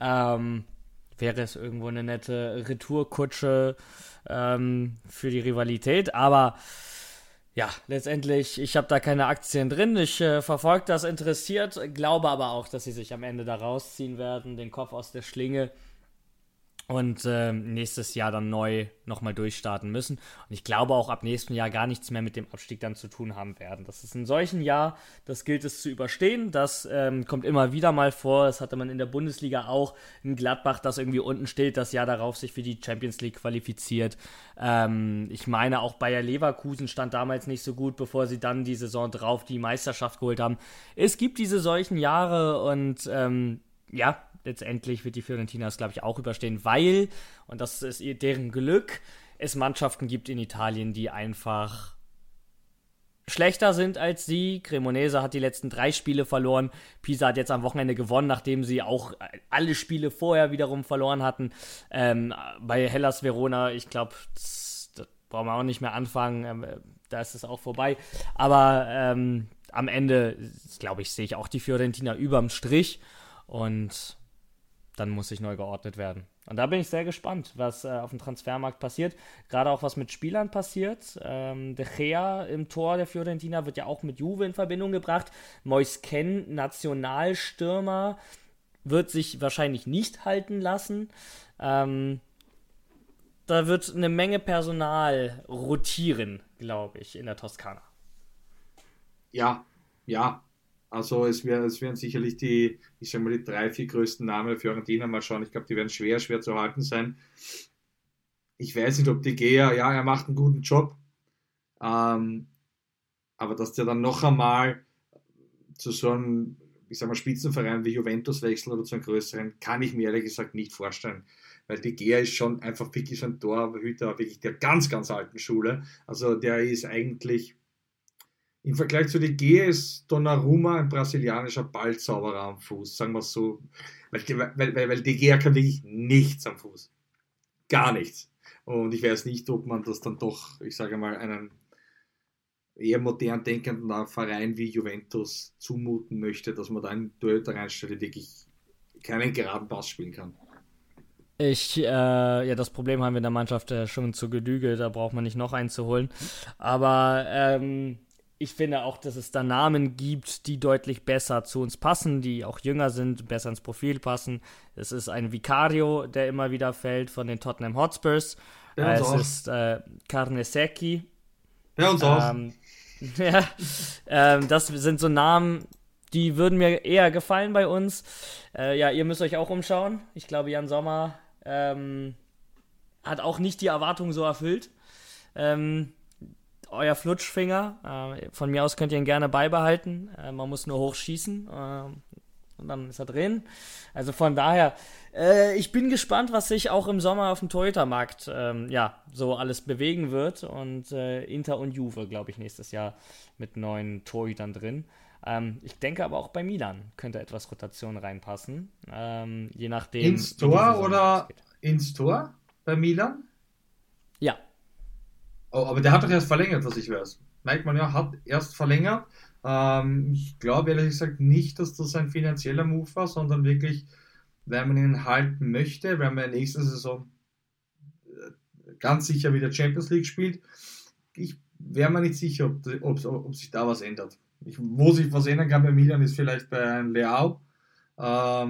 Speaker 2: wäre es irgendwo eine nette Retourkutsche für die Rivalität. Aber ja, letztendlich, ich habe da keine Aktien drin. Ich verfolge das interessiert, glaube aber auch, dass sie sich am Ende da rausziehen werden, den Kopf aus der Schlinge. Und nächstes Jahr dann neu nochmal durchstarten müssen. Und ich glaube auch ab nächstem Jahr gar nichts mehr mit dem Abstieg dann zu tun haben werden. Das ist in solchen Jahr, das gilt es zu überstehen. Das kommt immer wieder mal vor. Das hatte man in der Bundesliga auch. In Gladbach, das irgendwie unten steht, das Jahr darauf sich für die Champions League qualifiziert. Ich meine, auch Bayer Leverkusen stand damals nicht so gut, bevor sie dann die Saison drauf die Meisterschaft geholt haben. Es gibt diese solchen Jahre und ja, letztendlich wird die Fiorentina es, glaube ich, auch überstehen, weil, und das ist deren Glück, es Mannschaften gibt in Italien, die einfach schlechter sind als sie. Cremonese hat die letzten 3 Spiele verloren. Pisa hat jetzt am Wochenende gewonnen, nachdem sie auch alle Spiele vorher wiederum verloren hatten. Bei Hellas Verona, ich glaube, das brauchen wir auch nicht mehr anfangen. Da ist es auch vorbei. Aber am Ende, glaube ich, sehe ich auch die Fiorentina überm Strich. Und dann muss sich neu geordnet werden. Und da bin ich sehr gespannt, was auf dem Transfermarkt passiert. Gerade auch, was mit Spielern passiert. De Gea im Tor der Fiorentina wird ja auch mit Juve in Verbindung gebracht. Moise Kean, Nationalstürmer, wird sich wahrscheinlich nicht halten lassen. Da wird eine Menge Personal rotieren, glaube ich, in der Toskana.
Speaker 3: Ja. Also es werden sicherlich die 3, 4 größten Namen der Fiorentina mal schauen. Ich glaube, die werden schwer zu halten sein. Ich weiß nicht, ob De Gea, ja, er macht einen guten Job. Aber dass der dann noch einmal zu so einem, ich sag mal, Spitzenverein wie Juventus wechselt oder zu einem größeren, kann ich mir ehrlich gesagt nicht vorstellen. Weil De Gea ist schon einfach wirklich so ein Torhüter, wirklich der ganz, ganz alten Schule. Also der ist eigentlich, im Vergleich zu De Gea ist Donnarumma ein brasilianischer Ballzauberer am Fuß, sagen wir es so. Weil De Gea kann wirklich nichts am Fuß. Gar nichts. Und ich weiß nicht, ob man das dann doch, ich sage mal, einen eher modern denkenden Verein wie Juventus zumuten möchte, dass man da einen Torhüter reinstellt, der wirklich keinen geraden Pass spielen kann.
Speaker 2: Das Problem haben wir in der Mannschaft schon zu Genüge, da braucht man nicht noch einen zu holen. Aber ich finde auch, dass es da Namen gibt, die deutlich besser zu uns passen, die auch jünger sind, besser ins Profil passen. Es ist ein Vicario, der immer wieder fällt von den Tottenham Hotspurs. Es ist Carnesecchi.
Speaker 3: Ja, uns auch.
Speaker 2: Das sind so Namen, die würden mir eher gefallen bei uns. Ihr müsst euch auch umschauen. Ich glaube, Jan Sommer hat auch nicht die Erwartungen so erfüllt. Euer Flutschfinger, von mir aus könnt ihr ihn gerne beibehalten. Man muss nur hochschießen und dann ist er drin. Also von daher, ich bin gespannt, was sich auch im Sommer auf dem Torhütermarkt so alles bewegen wird. Und Inter und Juve, glaube ich, nächstes Jahr mit neuen Torhütern drin. Ich denke aber auch bei Milan könnte etwas Rotation reinpassen. Je nachdem.
Speaker 3: Ins Tor oder ins Tor bei Milan?
Speaker 2: Ja.
Speaker 3: Oh, aber der hat doch erst verlängert, was ich weiß. Mike Maignan hat erst verlängert. Ich glaube ehrlich gesagt nicht, dass das ein finanzieller Move war, sondern wirklich, weil man ihn halten möchte, weil man nächste Saison ganz sicher wieder Champions League spielt. Ich wäre mir nicht sicher, ob sich da was ändert. Wo sich was ändern kann bei Milan ist vielleicht bei einem Leao. Das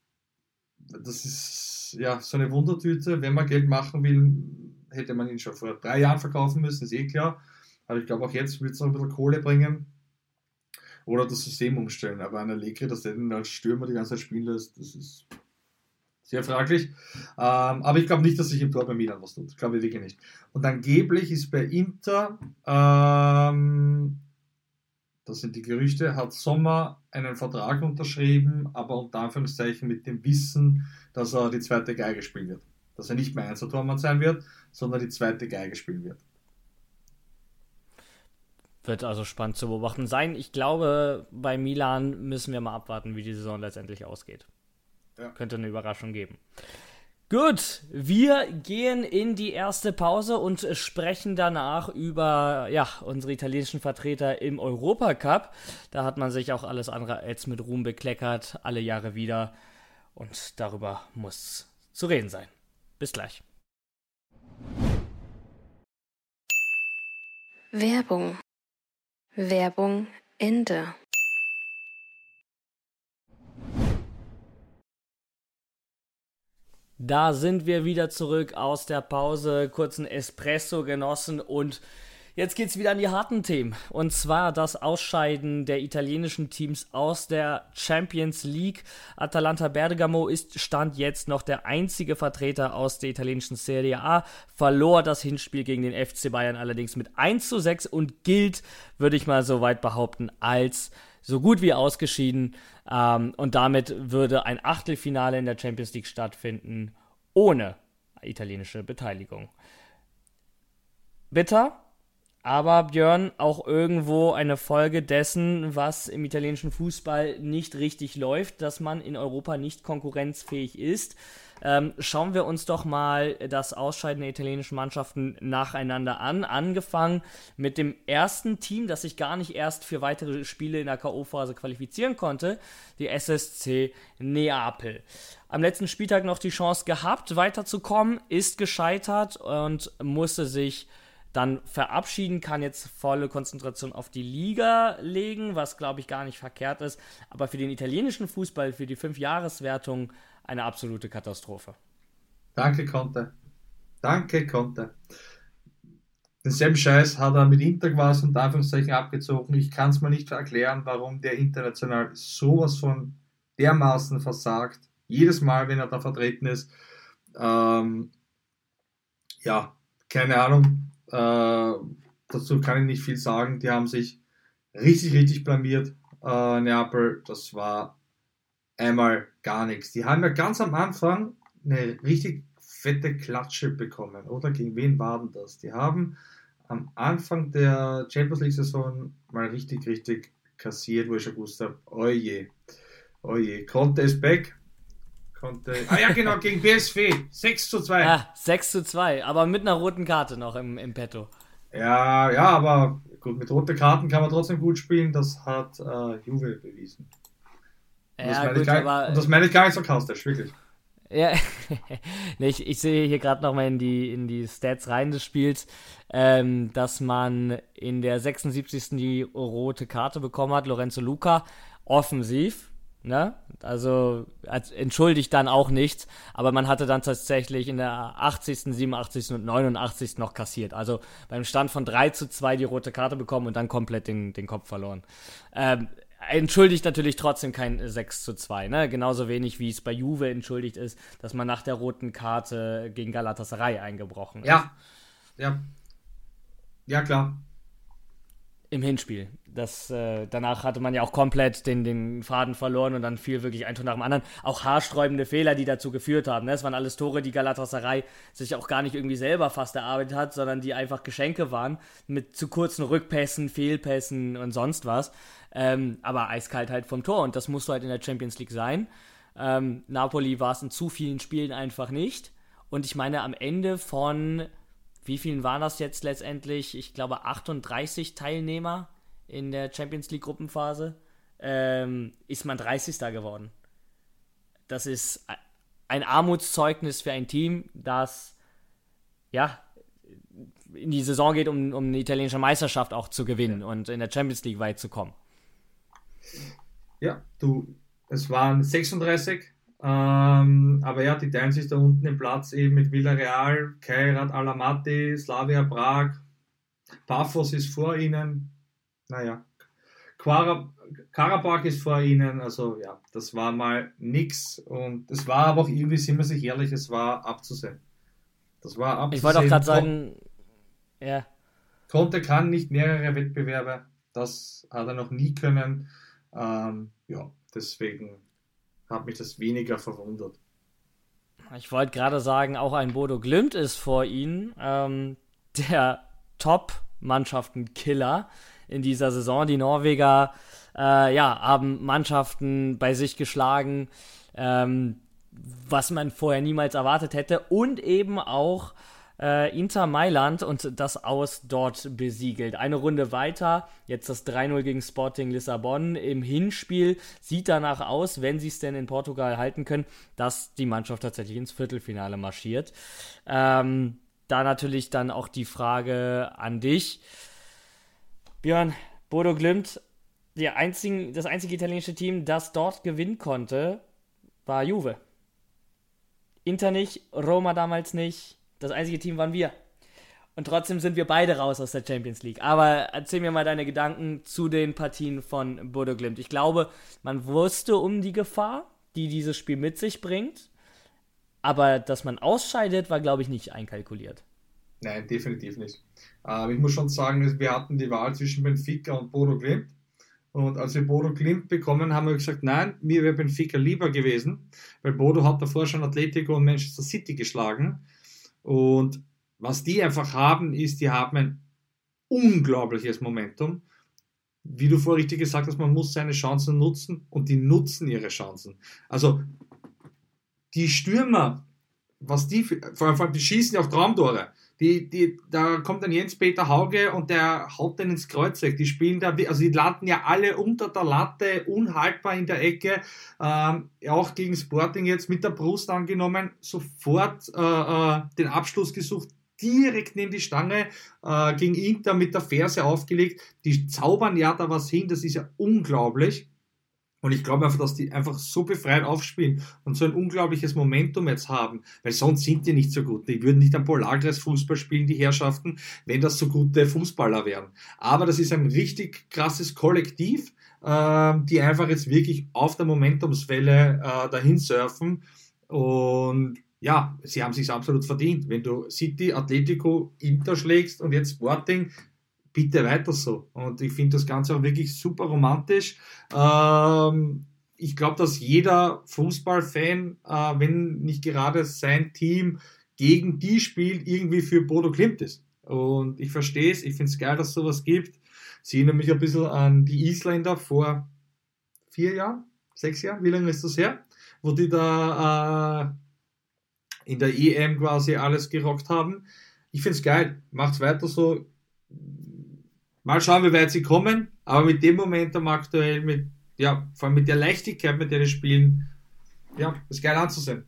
Speaker 3: ist ja so eine Wundertüte. Wenn man Geld machen will, hätte man ihn schon vor 3 Jahren verkaufen müssen, ist klar. Aber ich glaube, auch jetzt wird es noch ein bisschen Kohle bringen. Oder das System umstellen. Aber ein Allegri, dass der den als Stürmer die ganze Zeit spielen lässt, das ist sehr fraglich. Aber ich glaube nicht, dass sich im Tor bei Milan was tut. Ich glaube wirklich nicht. Und angeblich ist bei Inter der das sind die Gerüchte, hat Sommer einen Vertrag unterschrieben, aber unter Anführungszeichen mit dem Wissen, dass er die zweite Geige spielen wird. Dass er nicht mehr Einzeltormann sein wird, sondern die zweite Geige spielen wird.
Speaker 2: Wird also spannend zu beobachten sein. Ich glaube, bei Milan müssen wir mal abwarten, wie die Saison letztendlich ausgeht. Ja. Könnte eine Überraschung geben. Gut, wir gehen in die erste Pause und sprechen danach über unsere italienischen Vertreter im Europacup. Da hat man sich auch alles andere als mit Ruhm bekleckert, alle Jahre wieder. Und darüber muss zu reden sein. Bis gleich.
Speaker 1: Werbung Ende.
Speaker 2: Da sind wir wieder zurück aus der Pause, kurzen Espresso genossen und jetzt geht's wieder an die harten Themen. Und zwar das Ausscheiden der italienischen Teams aus der Champions League. Atalanta Bergamo stand jetzt noch der einzige Vertreter aus der italienischen Serie A, verlor das Hinspiel gegen den FC Bayern allerdings mit 1:6 und gilt, würde ich mal so weit behaupten, als so gut wie ausgeschieden. Und damit würde ein Achtelfinale in der Champions League stattfinden, ohne italienische Beteiligung. Bitter, aber Björn, auch irgendwo eine Folge dessen, was im italienischen Fußball nicht richtig läuft, dass man in Europa nicht konkurrenzfähig ist. Schauen wir uns doch mal das Ausscheiden der italienischen Mannschaften nacheinander an. Angefangen mit dem ersten Team, das sich gar nicht erst für weitere Spiele in der K.O.-Phase qualifizieren konnte, die SSC Neapel. Am letzten Spieltag noch die Chance gehabt, weiterzukommen, ist gescheitert und musste sich dann verabschieden, kann jetzt volle Konzentration auf die Liga legen, was glaube ich gar nicht verkehrt ist, aber für den italienischen Fußball, für die 5-Jahres-Wertung eine absolute Katastrophe.
Speaker 3: Danke, Conte. Denselben Scheiß hat er mit Inter quasi unter Anführungszeichen abgezogen. Ich kann es mir nicht erklären, warum der international sowas von dermaßen versagt. Jedes Mal, wenn er da vertreten ist. Keine Ahnung. Dazu kann ich nicht viel sagen. Die haben sich richtig, richtig blamiert. Neapel, das war einmal gar nichts. Die haben ja ganz am Anfang eine richtig fette Klatsche bekommen. Oder gegen wen war denn das? Die haben am Anfang der Champions League Saison mal richtig, richtig kassiert, wo ich schon gewusst habe, oje. Conte ist back. Genau, gegen PSV. 6:2.
Speaker 2: Ja, 6:2, aber mit einer roten Karte noch im Petto.
Speaker 3: Ja, aber gut, mit roten Karten kann man trotzdem gut spielen. Das hat Juve bewiesen. Das meine ich gar nicht sarkastisch, wirklich.
Speaker 2: Ja, ich sehe hier gerade nochmal in die Stats rein des Spiels, dass man in der 76. die rote Karte bekommen hat, Lorenzo Luca, offensiv, ne? Also entschuldigt dann auch nichts, aber man hatte dann tatsächlich in der 80., 87. und 89. noch kassiert. Also beim Stand von 3:2 die rote Karte bekommen und dann komplett den Kopf verloren. Entschuldigt natürlich trotzdem kein 6:2, ne? Genauso wenig wie es bei Juve entschuldigt ist, dass man nach der roten Karte gegen Galatasaray eingebrochen ist.
Speaker 3: Ja, klar.
Speaker 2: Im Hinspiel. Danach hatte man ja auch komplett den Faden verloren und dann fiel wirklich ein Tor nach dem anderen. Auch haarsträubende Fehler, die dazu geführt haben. Ne? Es waren alles Tore, die Galatasaray sich auch gar nicht irgendwie selber fast erarbeitet hat, sondern die einfach Geschenke waren mit zu kurzen Rückpässen, Fehlpässen und sonst was. Aber eiskalt halt vom Tor und das musst du halt in der Champions League sein. Napoli war es in zu vielen Spielen einfach nicht. Und ich meine, am Ende von, wie vielen waren das jetzt letztendlich? Ich glaube 38 Teilnehmer in der Champions League Gruppenphase, ist man 30. geworden. Das ist ein Armutszeugnis für ein Team, das in die Saison geht, um eine italienische Meisterschaft auch zu gewinnen und in der Champions League weit zu kommen.
Speaker 3: Ja, es waren 36, aber ja, die teilen sich da unten den Platz eben mit Villarreal, Kairat Almaty, Slavia Prag, Paphos ist vor ihnen, Karabakh ist vor ihnen, also ja, das war mal nix und es war aber auch irgendwie, sind wir sich ehrlich, es war abzusehen. Ich wollte
Speaker 2: auch gerade sagen, ja.
Speaker 3: Conte kann nicht mehrere Wettbewerbe, Das hat er noch nie können. Deswegen hat mich das weniger verwundert.
Speaker 2: Ich wollte gerade sagen, auch ein Bodo Glimt ist vor ihnen der Top-Mannschaften-Killer in dieser Saison. Die Norweger haben Mannschaften bei sich geschlagen, was man vorher niemals erwartet hätte, und eben auch Inter Mailand und das Aus dort besiegelt. Eine Runde weiter, jetzt das 3-0 gegen Sporting Lissabon. Im Hinspiel sieht danach aus, wenn sie es denn in Portugal halten können, dass die Mannschaft tatsächlich ins Viertelfinale marschiert. Da natürlich dann auch die Frage an dich. Björn, Bodo Glimt, das einzige italienische Team, das dort gewinnen konnte, war Juve. Inter nicht, Roma damals nicht. Das einzige Team waren wir. Und trotzdem sind wir beide raus aus der Champions League. Aber erzähl mir mal deine Gedanken zu den Partien von Bodo Glimt. Ich glaube, man wusste um die Gefahr, die dieses Spiel mit sich bringt. Aber dass man ausscheidet, war, glaube ich, nicht einkalkuliert.
Speaker 3: Nein, definitiv nicht. Ich muss schon sagen, wir hatten die Wahl zwischen Benfica und Bodo Glimt. Und als wir Bodo Glimt bekommen, haben wir gesagt, nein, mir wäre Benfica lieber gewesen. Weil Bodo hat davor schon Atletico und Manchester City geschlagen. Und was die einfach haben, ist, die haben ein unglaubliches Momentum. Wie du vorher richtig gesagt hast, man muss seine Chancen nutzen, und die nutzen ihre Chancen. Also die Stürmer, vor allem die schießen ja auch Traumtore. Da kommt dann Jens-Peter Hauge und der haut den ins Kreuzeck. Die spielen da, also die landen ja alle unter der Latte, unhaltbar in der Ecke. Auch gegen Sporting jetzt mit der Brust angenommen, sofort den Abschluss gesucht, direkt neben die Stange, gegen Inter mit der Ferse aufgelegt. Die zaubern ja da was hin, das ist ja unglaublich. Und ich glaube einfach, dass die einfach so befreit aufspielen und so ein unglaubliches Momentum jetzt haben, weil sonst sind die nicht so gut. Die würden nicht am Polarkreis Fußball spielen, die Herrschaften, wenn das so gute Fußballer wären. Aber das ist ein richtig krasses Kollektiv, die einfach jetzt wirklich auf der Momentumswelle dahin surfen. Und ja, sie haben sich absolut verdient. Wenn du City, Atletico, Inter schlägst und jetzt Sporting, bitte weiter so. Und ich finde das Ganze auch wirklich super romantisch. Ich glaube, dass jeder Fußballfan, wenn nicht gerade sein Team gegen die spielt, irgendwie für Bodo Glimt ist. Und ich verstehe es, ich finde es geil, dass es sowas gibt. Sie erinnern mich ein bisschen an die Isländer vor 4 Jahren, 6 Jahren, wie lange ist das her? Wo die da in der EM quasi alles gerockt haben. Ich finde es geil, macht's weiter so. Mal schauen, wie weit sie kommen, aber mit dem Momentum aktuell, vor allem mit der Leichtigkeit, mit der die spielen, ist geil anzusehen.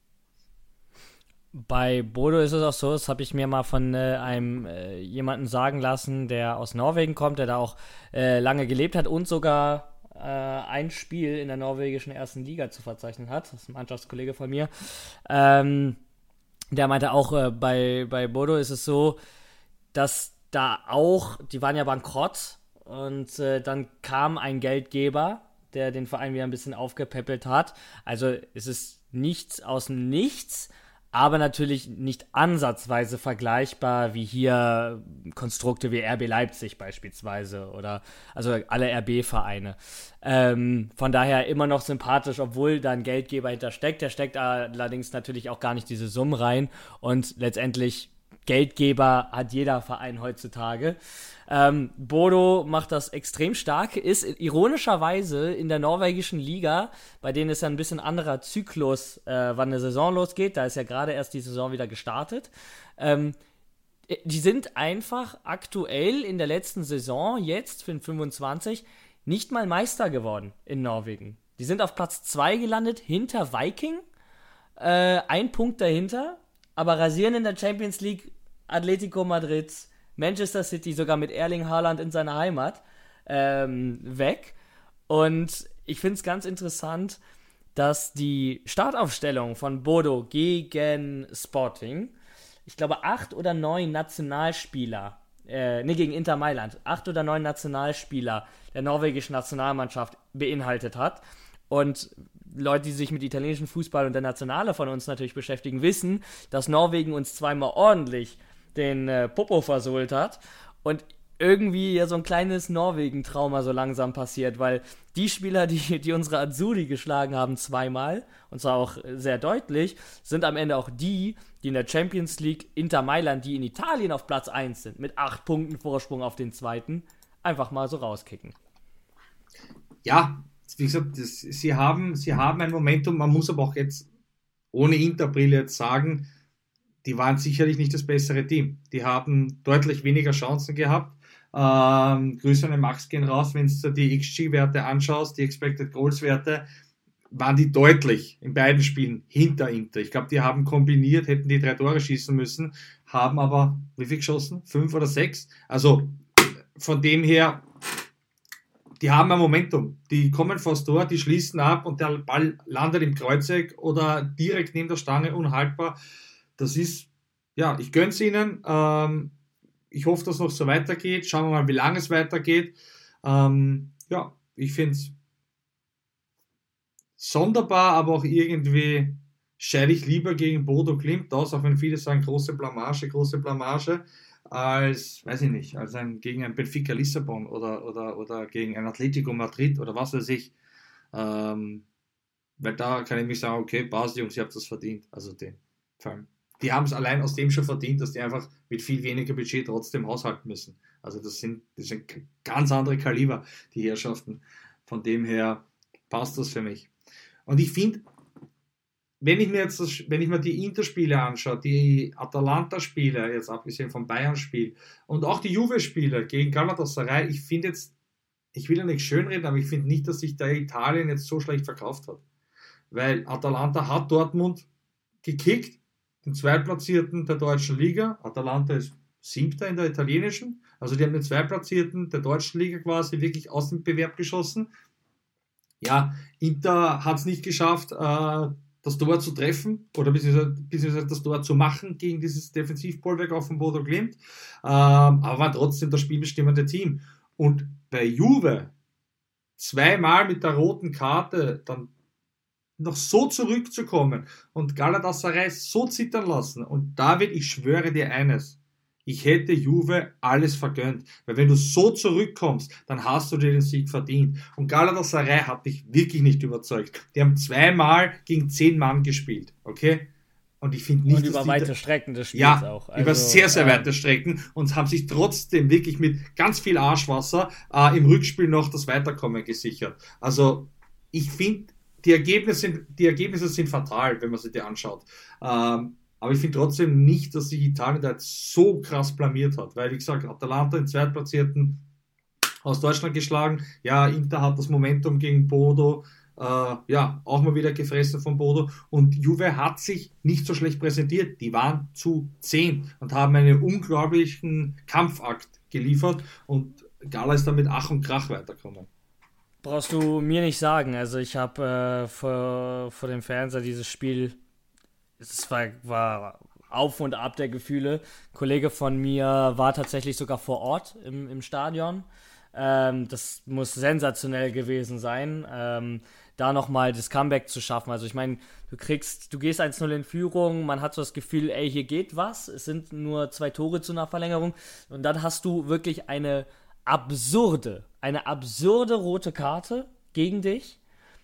Speaker 2: Bei Bodo ist es auch so, das habe ich mir mal von einem jemanden sagen lassen, der aus Norwegen kommt, der da auch lange gelebt hat und sogar ein Spiel in der norwegischen ersten Liga zu verzeichnen hat. Das ist ein Mannschaftskollege von mir. Der meinte auch, bei Bodo ist es so, dass da auch, die waren ja bankrott, und dann kam ein Geldgeber, der den Verein wieder ein bisschen aufgepäppelt hat. Also es ist nichts aus dem Nichts, aber natürlich nicht ansatzweise vergleichbar wie hier Konstrukte wie RB Leipzig beispielsweise oder also alle RB-Vereine. Von daher immer noch sympathisch, obwohl da ein Geldgeber hintersteckt. Der steckt allerdings natürlich auch gar nicht diese Summen rein, und letztendlich Geldgeber hat jeder Verein heutzutage. Bodo macht das extrem stark, ist ironischerweise in der norwegischen Liga, bei denen ist ja ein bisschen anderer Zyklus, wann eine Saison losgeht. Da ist ja gerade erst die Saison wieder gestartet. Die sind einfach aktuell in der letzten Saison, jetzt für den 25, nicht mal Meister geworden in Norwegen. Die sind auf Platz 2 gelandet, hinter Viking, ein Punkt dahinter, aber rasieren in der Champions League Atletico Madrid, Manchester City, sogar mit Erling Haaland in seiner Heimat, weg. Und ich finde es ganz interessant, dass die Startaufstellung von Bodo gegen Sporting, ich glaube 8 oder 9 Nationalspieler, gegen Inter Mailand, 8 oder 9 Nationalspieler der norwegischen Nationalmannschaft beinhaltet hat. Und Leute, die sich mit italienischem Fußball und der Nationale von uns natürlich beschäftigen, wissen, dass Norwegen uns zweimal ordentlich den Popo versohlt hat. Und irgendwie ja so ein kleines Norwegen-Trauma so langsam passiert, weil die Spieler, die unsere Azzurri geschlagen haben zweimal, und zwar auch sehr deutlich, sind am Ende auch die in der Champions League Inter Mailand, die in Italien auf Platz 1 sind, mit 8 Punkten Vorsprung auf den zweiten, einfach mal so rauskicken.
Speaker 3: Ja, wie gesagt, sie haben ein Momentum, man muss aber auch jetzt ohne Interbrille jetzt sagen, die waren sicherlich nicht das bessere Team. Die haben deutlich weniger Chancen gehabt. Grüße an den Max gehen raus, wenn du die XG-Werte anschaust, die Expected Goals-Werte, waren die deutlich in beiden Spielen hinter Inter. Ich glaube, die haben kombiniert, hätten die 3 Tore schießen müssen, haben aber, wie viel geschossen? 5 oder 6? Also von dem her, die haben ein Momentum. Die kommen vors Tor, die schließen ab und der Ball landet im Kreuzeck oder direkt neben der Stange, unhaltbar. Das ist, ja, ich gönne es ihnen. Ich hoffe, dass es noch so weitergeht. Schauen wir mal, wie lange es weitergeht. Ja, ich finde es sonderbar, aber auch irgendwie scheide ich lieber gegen Bodo Glimt aus, auch wenn viele sagen, große Blamage, als, weiß ich nicht, gegen ein Benfica Lissabon oder gegen ein Atletico Madrid oder was weiß ich. Weil da kann ich mich sagen, okay, passt, Jungs, ihr habt das verdient. Also den Fall. Die haben es allein aus dem schon verdient, dass die einfach mit viel weniger Budget trotzdem haushalten müssen. Also das sind ganz andere Kaliber, die Herrschaften. Von dem her passt das für mich. Und ich finde, wenn ich mir die Inter-Spiele anschaue, die Atalanta-Spiele, jetzt abgesehen vom Bayern-Spiel, und auch die Juve-Spiele gegen Galatasaray, ich finde jetzt, ich will ja nicht schönreden, aber ich finde nicht, dass sich der Italien jetzt so schlecht verkauft hat. Weil Atalanta hat Dortmund gekickt, den Zweitplatzierten der deutschen Liga. Atalanta ist 7. in der italienischen. Also die haben den Zweitplatzierten der deutschen Liga quasi wirklich aus dem Bewerb geschossen. Ja, Inter hat es nicht geschafft, das Tor zu treffen oder beziehungsweise das Tor zu machen gegen dieses Defensivbollwerk auf dem Bodo Glimt. Aber war trotzdem das spielbestimmende Team. Und bei Juve zweimal mit der roten Karte dann noch so zurückzukommen und Galatasaray so zittern lassen. Und David, ich schwöre dir eines, ich hätte Juve alles vergönnt. Weil wenn du so zurückkommst, dann hast du dir den Sieg verdient. Und Galatasaray hat mich wirklich nicht überzeugt. Die haben zweimal gegen 10 Mann gespielt. Okay? Und ich finde nicht,
Speaker 2: und über weite Strecken des Spiels
Speaker 3: ja,
Speaker 2: auch.
Speaker 3: Also, über sehr, sehr weite Strecken und haben sich trotzdem wirklich mit ganz viel Arschwasser im Rückspiel noch das Weiterkommen gesichert. Also ich finde, die Ergebnisse sind fatal, wenn man sich die anschaut. Aber ich finde trotzdem nicht, dass sich Italien da jetzt so krass blamiert hat. Weil, wie gesagt, Atalanta den Zweitplatzierten aus Deutschland geschlagen. Ja, Inter hat das Momentum gegen Bodo. Auch mal wieder gefressen von Bodo. Und Juve hat sich nicht so schlecht präsentiert. Die waren zu 10 und haben einen unglaublichen Kampfakt geliefert. Und Gala ist dann mit Ach und Krach weitergekommen.
Speaker 2: Brauchst du mir nicht sagen. Also ich habe vor dem Fernseher dieses Spiel, es war auf und ab der Gefühle. Ein Kollege von mir war tatsächlich sogar vor Ort im Stadion. Das muss sensationell gewesen sein, da nochmal das Comeback zu schaffen. Also ich meine, du gehst 1-0 in Führung, man hat so das Gefühl, ey, hier geht was. Es sind nur 2 Tore zu einer Verlängerung. Und dann hast du wirklich eine absurde rote Karte gegen dich,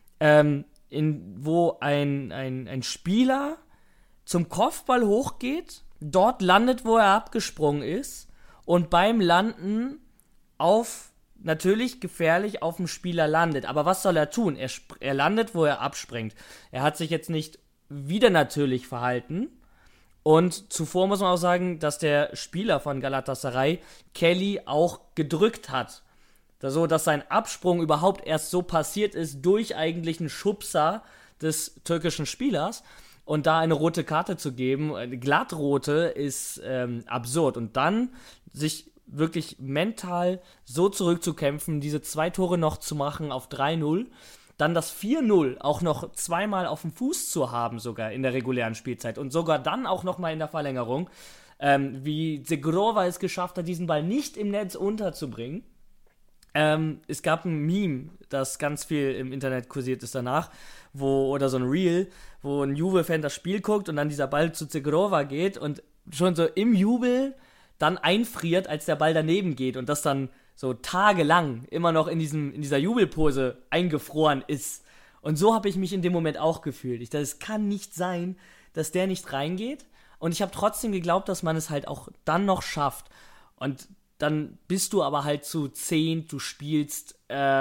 Speaker 2: wo ein Spieler zum Kopfball hochgeht, dort landet, wo er abgesprungen ist und beim Landen natürlich gefährlich auf dem Spieler landet. Aber was soll er tun? Er landet, wo er abspringt. Er hat sich jetzt nicht wieder natürlich verhalten. Und zuvor muss man auch sagen, dass der Spieler von Galatasaray Kelly auch gedrückt hat. So, dass sein Absprung überhaupt erst so passiert ist durch eigentlich einen Schubser des türkischen Spielers. Und da eine rote Karte zu geben, eine glattrote, ist absurd. Und dann sich wirklich mental so zurückzukämpfen, diese 2 Tore noch zu machen auf 3-0, dann das 4-0 auch noch zweimal auf dem Fuß zu haben, sogar in der regulären Spielzeit und sogar dann auch nochmal in der Verlängerung, wie Zegrova es geschafft hat, diesen Ball nicht im Netz unterzubringen. Es gab ein Meme, das ganz viel im Internet kursiert ist danach, oder so ein Reel, wo ein Juve-Fan das Spiel guckt und dann dieser Ball zu Zegrova geht und schon so im Jubel dann einfriert, als der Ball daneben geht und das dann so tagelang immer noch in dieser Jubelpose eingefroren ist. Und so habe ich mich in dem Moment auch gefühlt. Ich dachte, es kann nicht sein, dass der nicht reingeht. Und ich habe trotzdem geglaubt, dass man es halt auch dann noch schafft. Und dann bist du aber halt zu 10, du spielst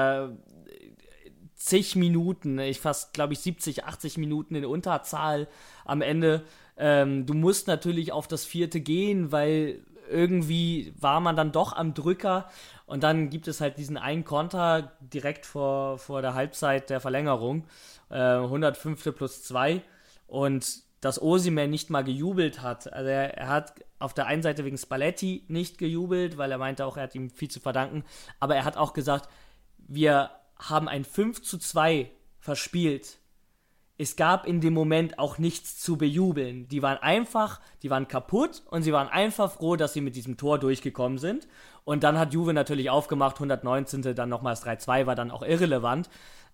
Speaker 2: zig Minuten, fast, glaube ich, 70, 80 Minuten in Unterzahl am Ende. Du musst natürlich auf das 4. gehen, weil irgendwie war man dann doch am Drücker. Und dann gibt es halt diesen einen Konter direkt vor der Halbzeit der Verlängerung. 105. plus 2. Und dass Osimhen nicht mal gejubelt hat. Also er hat auf der einen Seite wegen Spalletti nicht gejubelt, weil er meinte auch, er hat ihm viel zu verdanken. Aber er hat auch gesagt, wir haben ein 5:2 verspielt. Es gab in dem Moment auch nichts zu bejubeln. Die waren kaputt und sie waren einfach froh, dass sie mit diesem Tor durchgekommen sind. Und dann hat Juve natürlich aufgemacht, 119. dann nochmal das 3:2, war dann auch irrelevant.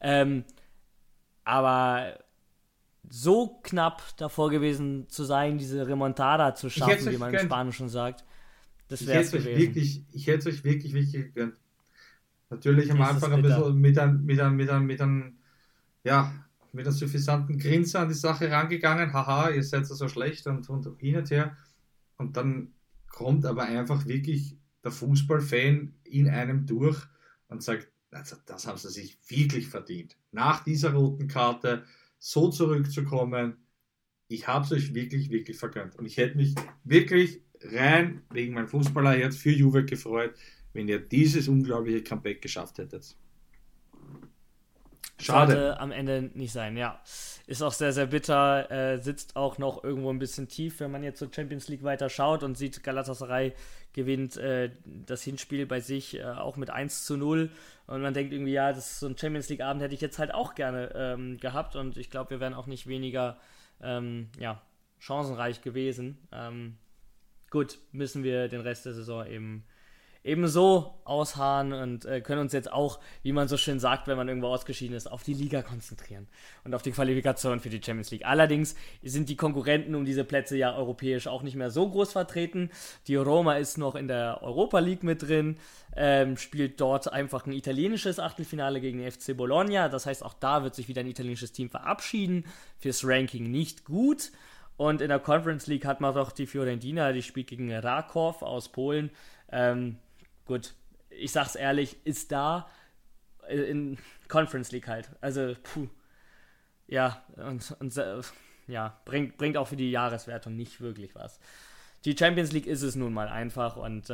Speaker 2: Aber so knapp davor gewesen zu sein, diese Remontada zu schaffen, wie man im Spanischen sagt, das wäre es gewesen.
Speaker 3: Ich hätte es euch wirklich, wirklich gegönnt. Natürlich am Anfang ein bisschen mit einem suffisanten Grinsen an die Sache rangegangen. Haha, ihr seid so schlecht und hin und her. Und dann kommt aber einfach wirklich der Fußballfan in einem durch und sagt, also das haben sie sich wirklich verdient. Nach dieser roten Karte so zurückzukommen, ich habe es euch wirklich, wirklich vergönnt. Und ich hätte mich wirklich rein wegen meinem Fußballerherz für Juve gefreut, wenn ihr dieses unglaubliche Comeback geschafft hättet.
Speaker 2: Schade. Sollte am Ende nicht sein, ja. Ist auch sehr, sehr bitter, sitzt auch noch irgendwo ein bisschen tief, wenn man jetzt zur Champions League weiter schaut und sieht, Galatasaray gewinnt das Hinspiel bei sich auch mit 1:0 und man denkt irgendwie, ja, das ist so ein Champions League Abend hätte ich jetzt halt auch gerne gehabt und ich glaube, wir wären auch nicht weniger chancenreich gewesen. Gut, müssen wir den Rest der Saison eben so ausharren und können uns jetzt auch, wie man so schön sagt, wenn man irgendwo ausgeschieden ist, auf die Liga konzentrieren und auf die Qualifikation für die Champions League. Allerdings sind die Konkurrenten um diese Plätze ja europäisch auch nicht mehr so groß vertreten. Die Roma ist noch in der Europa League mit drin, spielt dort einfach ein italienisches Achtelfinale gegen den FC Bologna. Das heißt, auch da wird sich wieder ein italienisches Team verabschieden. Fürs Ranking nicht gut. Und in der Conference League hat man doch die Fiorentina, die spielt gegen Raków aus Polen. Gut, ich sag's ehrlich, ist da in Conference League halt. Also, ja, bringt auch für die Jahreswertung nicht wirklich was. Die Champions League ist es nun mal einfach und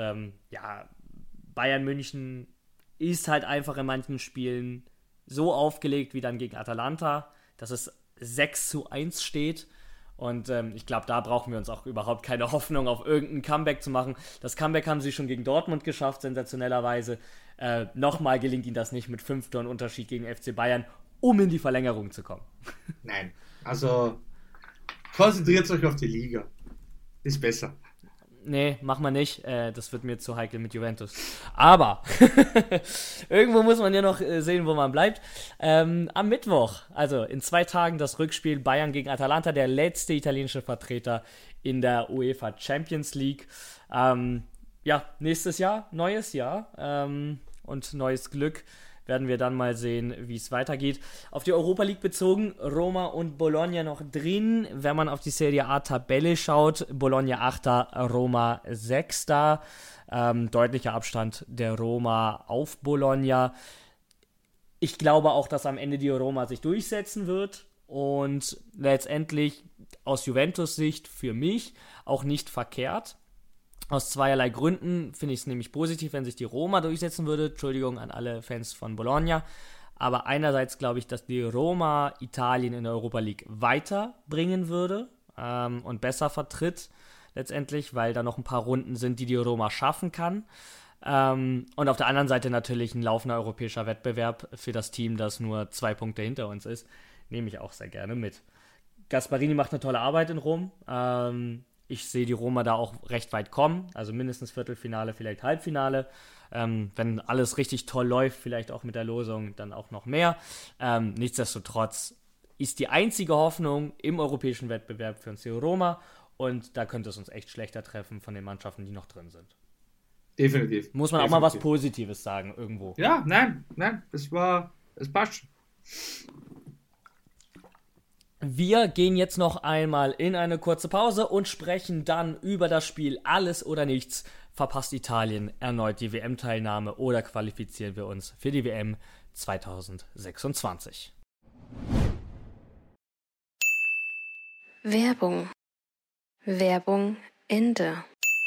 Speaker 2: Bayern München ist halt einfach in manchen Spielen so aufgelegt wie dann gegen Atalanta, dass es 6:1 steht. Und ich glaube, da brauchen wir uns auch überhaupt keine Hoffnung auf irgendein Comeback zu machen. Das Comeback haben sie schon gegen Dortmund geschafft, sensationellerweise. Nochmal gelingt ihnen das nicht mit 5 Toren Unterschied gegen FC Bayern, um in die Verlängerung zu kommen.
Speaker 3: Nein, also konzentriert euch auf die Liga. Ist besser.
Speaker 2: Nee, mach mal nicht. Das wird mir zu heikel mit Juventus. Aber irgendwo muss man ja noch sehen, wo man bleibt. Am Mittwoch, also in 2 Tagen, das Rückspiel Bayern gegen Atalanta, der letzte italienische Vertreter in der UEFA Champions League. Nächstes Jahr, neues Jahr und neues Glück. Werden wir dann mal sehen, wie es weitergeht. Auf die Europa League bezogen, Roma und Bologna noch drin. Wenn man auf die Serie A-Tabelle schaut, Bologna 8., Roma 6. Deutlicher Abstand der Roma auf Bologna. Ich glaube auch, dass am Ende die Roma sich durchsetzen wird und letztendlich aus Juventus-Sicht für mich auch nicht verkehrt. Aus zweierlei Gründen finde ich es nämlich positiv, wenn sich die Roma durchsetzen würde. Entschuldigung an alle Fans von Bologna. Aber einerseits glaube ich, dass die Roma Italien in der Europa League weiterbringen würde und besser vertritt letztendlich, weil da noch ein paar Runden sind, die Roma schaffen kann. Und auf der anderen Seite natürlich ein laufender europäischer Wettbewerb für das Team, das nur 2 Punkte hinter uns ist. Nehme ich auch sehr gerne mit. Gasparini macht eine tolle Arbeit in Rom. Ich sehe die Roma da auch recht weit kommen, also mindestens Viertelfinale, vielleicht Halbfinale. Wenn alles richtig toll läuft, vielleicht auch mit der Losung, dann auch noch mehr. Nichtsdestotrotz ist die einzige Hoffnung im europäischen Wettbewerb für uns die Roma Und da könnte es uns echt schlechter treffen von den Mannschaften, die noch drin sind.
Speaker 3: Definitiv.
Speaker 2: Muss man auch mal was Positives sagen, irgendwo.
Speaker 3: Ja, nein, es passt schon.
Speaker 2: Wir gehen jetzt noch einmal in eine kurze Pause und sprechen dann über das Spiel Alles oder Nichts. Verpasst Italien erneut die WM-Teilnahme oder qualifizieren wir uns für die WM 2026?
Speaker 1: Werbung. Werbung Ende.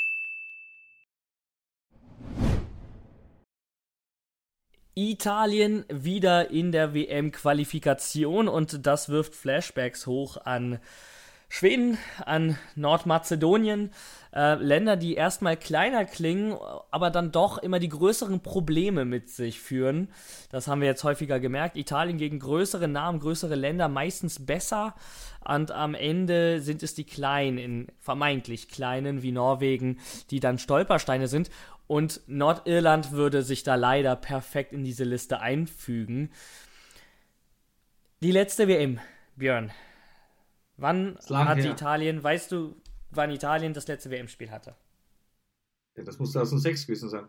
Speaker 2: Italien wieder in der WM-Qualifikation und das wirft Flashbacks hoch an Schweden, an Nordmazedonien, Länder, die erstmal kleiner klingen, aber dann doch immer die größeren Probleme mit sich führen. Das haben wir jetzt häufiger gemerkt. Italien gegen größere Namen, größere Länder meistens besser und am Ende sind es die Kleinen, vermeintlich Kleinen wie Norwegen, die dann Stolpersteine sind. Und Nordirland würde sich da leider perfekt in diese Liste einfügen. Die letzte WM, Björn. Wann hat Italien, weißt du, wann Italien das letzte WM-Spiel hatte?
Speaker 3: Ja, das muss 2006 gewesen sein.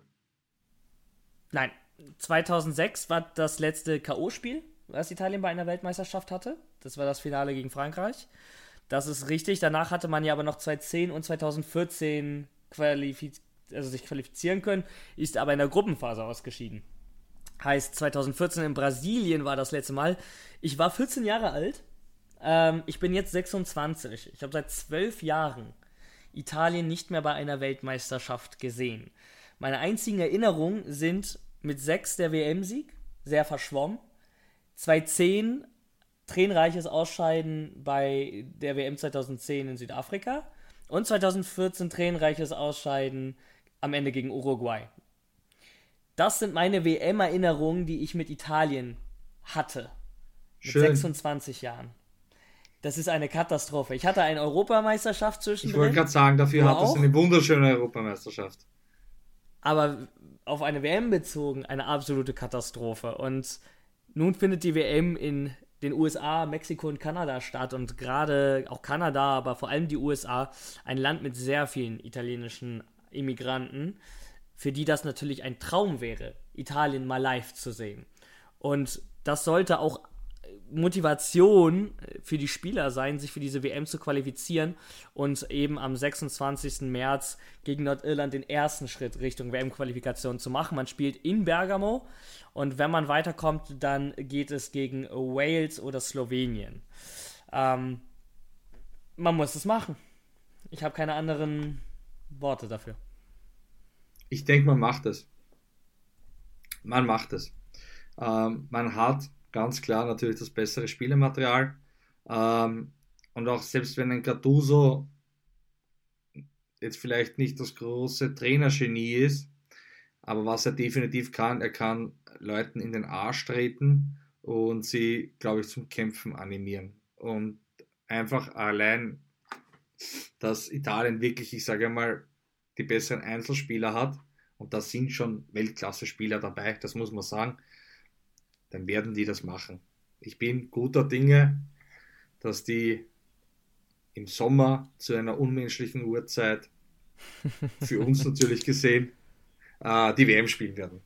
Speaker 2: Nein, 2006 war das letzte K.O.-Spiel, was Italien bei einer Weltmeisterschaft hatte. Das war das Finale gegen Frankreich. Das ist richtig. Danach hatte man ja aber noch 2010 und 2014 sich qualifizieren können, ist aber in der Gruppenphase ausgeschieden. Heißt, 2014 in Brasilien war das letzte Mal. Ich war 14 Jahre alt. Ich bin jetzt 26. Ich habe seit 12 Jahren Italien nicht mehr bei einer Weltmeisterschaft gesehen. Meine einzigen Erinnerungen sind mit 6 der WM-Sieg, sehr verschwommen. 2010 tränenreiches Ausscheiden bei der WM 2010 in Südafrika. Und 2014 tränenreiches Ausscheiden am Ende gegen Uruguay. Das sind meine WM-Erinnerungen, die ich mit Italien hatte. Mit 26 Jahren. Das ist eine Katastrophe. Ich hatte eine Europameisterschaft zwischendrin.
Speaker 3: Ich wollte gerade sagen, dafür hat es eine wunderschöne Europameisterschaft.
Speaker 2: Aber auf eine WM bezogen, eine absolute Katastrophe. Und nun findet die WM in den USA, Mexiko und Kanada statt. Und gerade auch Kanada, aber vor allem die USA, ein Land mit sehr vielen italienischen Immigranten, für die das natürlich ein Traum wäre, Italien mal live zu sehen. Und das sollte auch Motivation für die Spieler sein, sich für diese WM zu qualifizieren und eben am 26. März gegen Nordirland den ersten Schritt Richtung WM-Qualifikation zu machen. Man spielt in Bergamo und wenn man weiterkommt, dann geht es gegen Wales oder Slowenien. Man muss es machen. Ich habe keine anderen Worte dafür.
Speaker 3: Ich denke, man macht es. Man macht es. Man hat ganz klar natürlich das bessere Spielermaterial. Und auch selbst wenn ein Gattuso jetzt vielleicht nicht das große Trainergenie ist, aber was er definitiv kann, er kann Leuten in den Arsch treten und sie, glaube ich, zum Kämpfen animieren. Und einfach allein, dass Italien wirklich, ich sage mal, die besseren Einzelspieler hat, und da sind schon Weltklasse-Spieler dabei, das muss man sagen, dann werden die das machen. Ich bin guter Dinge, dass die im Sommer zu einer unmenschlichen Uhrzeit, für uns natürlich gesehen, die WM spielen werden.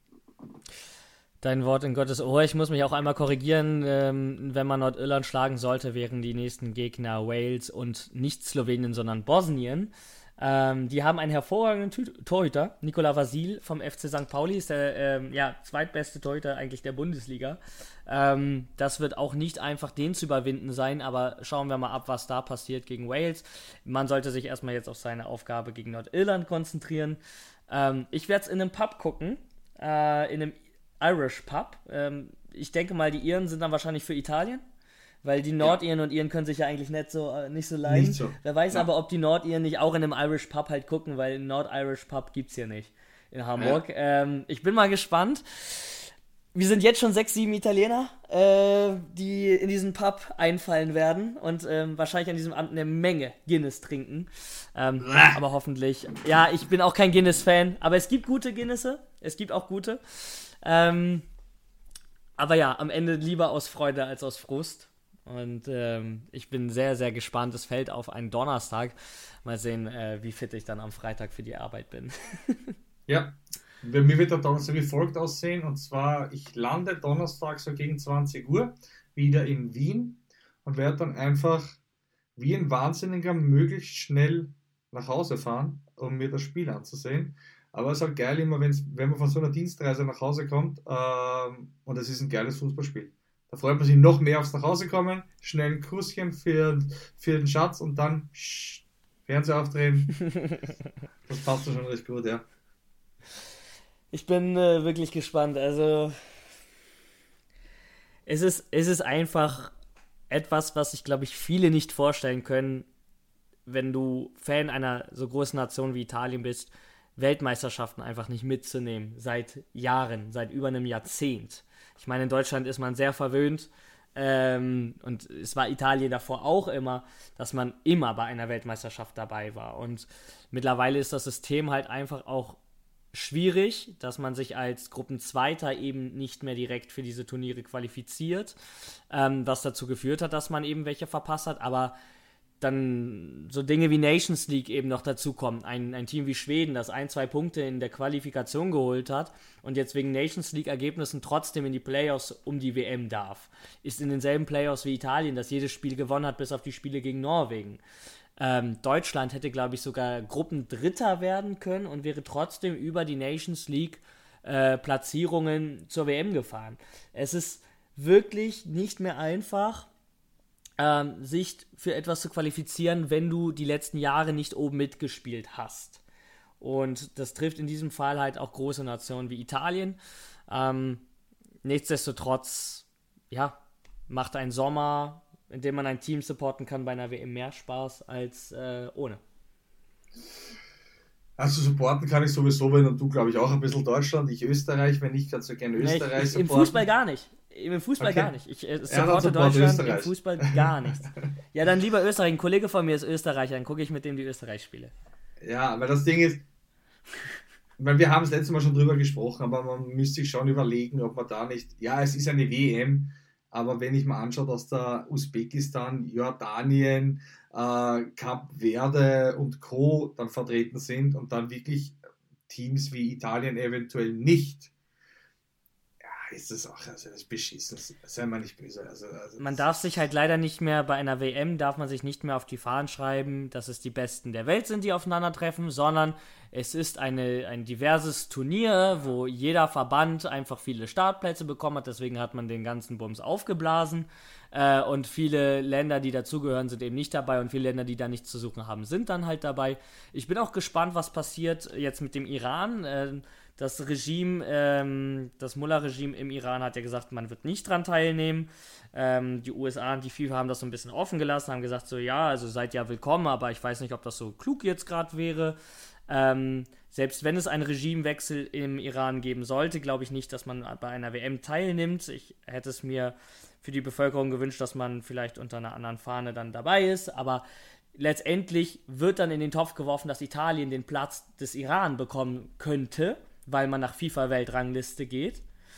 Speaker 2: Dein Wort in Gottes Ohr. Ich muss mich auch einmal korrigieren. Wenn man Nordirland schlagen sollte, wären die nächsten Gegner Wales und nicht Slowenien, sondern Bosnien. Die haben einen hervorragenden Torhüter. Nikola Vasil vom FC St. Pauli ist der zweitbeste Torhüter eigentlich der Bundesliga. Das wird auch nicht einfach, den zu überwinden sein, aber schauen wir mal ab, was da passiert gegen Wales. Man sollte sich erstmal jetzt auf seine Aufgabe gegen Nordirland konzentrieren. Ich werde es in einem Pub gucken, in einem Irish Pub. Ich denke mal, die Iren sind dann wahrscheinlich für Italien. Weil die Nordiren und Iren können sich ja eigentlich nicht so leiden. Nicht so. Wer weiß aber, ob die Nordiren nicht auch in einem Irish Pub halt gucken, weil einen Nord-Irish Pub gibt's hier nicht in Hamburg. Ja. Ich bin mal gespannt. Wir sind jetzt schon 6, 7 Italiener, die in diesen Pub einfallen werden und wahrscheinlich an diesem Abend eine Menge Guinness trinken. Aber hoffentlich. Ja, ich bin auch kein Guinness-Fan, aber es gibt gute Guinnesse. Es gibt auch gute. Aber ja, am Ende lieber aus Freude als aus Frust. Und ich bin sehr, sehr gespannt. Es fällt auf einen Donnerstag. Mal sehen, wie fit ich dann am Freitag für die Arbeit bin.
Speaker 3: Ja, bei mir wird der Donnerstag wie folgt aussehen. Und zwar, ich lande Donnerstag so gegen 20 Uhr wieder in Wien und werde dann einfach wie ein Wahnsinniger möglichst schnell nach Hause fahren, um mir das Spiel anzusehen. Aber es ist halt geil immer, wenn man von so einer Dienstreise nach Hause kommt und es ist ein geiles Fußballspiel. Da freut man sich noch mehr aufs Nachhausekommen, schnell ein Kusschen für den Schatz und dann Fernseher aufdrehen. Das passt schon recht gut, ja.
Speaker 2: Ich bin wirklich gespannt. Also, es ist einfach etwas, was sich, glaube ich, viele nicht vorstellen können, wenn du Fan einer so großen Nation wie Italien bist, Weltmeisterschaften einfach nicht mitzunehmen. Seit Jahren, seit über einem Jahrzehnt. Ich meine, in Deutschland ist man sehr verwöhnt. Und es war Italien davor auch immer, dass man immer bei einer Weltmeisterschaft dabei war. Und mittlerweile ist das System halt einfach auch schwierig, dass man sich als Gruppenzweiter eben nicht mehr direkt für diese Turniere qualifiziert, was dazu geführt hat, dass man eben welche verpasst hat, aber dann so Dinge wie Nations League eben noch dazukommen. Ein Team wie Schweden, das 1-2 Punkte in der Qualifikation geholt hat und jetzt wegen Nations League Ergebnissen trotzdem in die Playoffs um die WM darf, ist in denselben Playoffs wie Italien, das jedes Spiel gewonnen hat, bis auf die Spiele gegen Norwegen. Deutschland hätte, glaube ich, sogar Gruppendritter werden können und wäre trotzdem über die Nations League Platzierungen zur WM gefahren. Es ist wirklich nicht mehr einfach, sich für etwas zu qualifizieren, wenn du die letzten Jahre nicht oben mitgespielt hast. Und das trifft in diesem Fall halt auch große Nationen wie Italien. Nichtsdestotrotz, ja, macht ein Sommer, in dem man ein Team supporten kann, bei einer WM mehr Spaß als ohne.
Speaker 3: Also supporten kann ich sowieso, wenn und du, glaube ich, auch ein bisschen Deutschland, ich Österreich, wenn ich ganz so gerne Österreich supporten.
Speaker 2: Im Fußball gar nicht. Im Fußball
Speaker 3: Okay.
Speaker 2: gar nicht. Ich supporte Deutschland,
Speaker 3: Österreich.
Speaker 2: im Fußball gar nicht. Ja, dann lieber Österreich. Ein Kollege von mir ist Österreicher, dann gucke ich mit dem die Österreich-Spiele.
Speaker 3: Ja, weil das Ding ist, weil wir haben das letzte Mal schon drüber gesprochen, aber man müsste sich schon überlegen, ob man da nicht, ja, es ist eine WM, aber wenn ich mal anschaue, dass da Usbekistan, Jordanien, Kap Verde und Co. dann vertreten sind und dann wirklich Teams wie Italien eventuell nicht, ja, ist das auch, also das ist beschissen, sei mal nicht böse. Also
Speaker 2: man darf sich halt leider nicht mehr, bei einer WM darf man sich nicht mehr auf die Fahnen schreiben, dass es die Besten der Welt sind, die aufeinandertreffen, sondern es ist ein diverses Turnier, wo jeder Verband einfach viele Startplätze bekommen hat, deswegen hat man den ganzen Bums aufgeblasen und viele Länder, die dazugehören, sind eben nicht dabei und viele Länder, die da nichts zu suchen haben, sind dann halt dabei. Ich bin auch gespannt, was passiert jetzt mit dem Iran. Das Regime, das Mullah-Regime im Iran hat ja gesagt, man wird nicht dran teilnehmen. Die USA und die FIFA haben das so ein bisschen offen gelassen, haben gesagt so, ja, also seid ja willkommen, aber ich weiß nicht, ob das so klug jetzt gerade wäre. Selbst wenn es einen Regimewechsel im Iran geben sollte, glaube ich nicht, dass man bei einer WM teilnimmt. Ich hätte es mir für die Bevölkerung gewünscht, dass man vielleicht unter einer anderen Fahne dann dabei ist, aber letztendlich wird dann in den Topf geworfen, dass Italien den Platz des Iran bekommen könnte, weil man nach FIFA-Weltrangliste geht.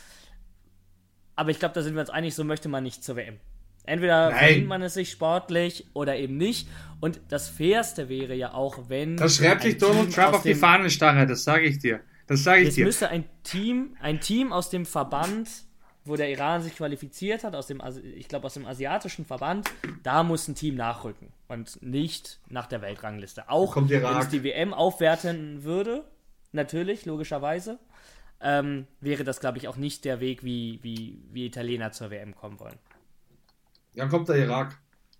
Speaker 2: Aber ich glaube, da sind wir uns einig, so möchte man nicht zur WM. Entweder verdient man es sich sportlich oder eben nicht. Und das Fairste wäre ja auch, wenn...
Speaker 3: Das schreibt sich Donald Trump auf die Fahnenstange, das sage ich dir. Jetzt
Speaker 2: müsste ein Team aus dem Verband, wo der Iran sich qualifiziert hat, ich glaube aus dem asiatischen Verband, da muss ein Team nachrücken und nicht nach der Weltrangliste. Auch wenn es die WM aufwerten würde, natürlich, logischerweise, wäre das, glaube ich, auch nicht der Weg, wie Italiener zur WM kommen wollen.
Speaker 3: Dann kommt der Irak.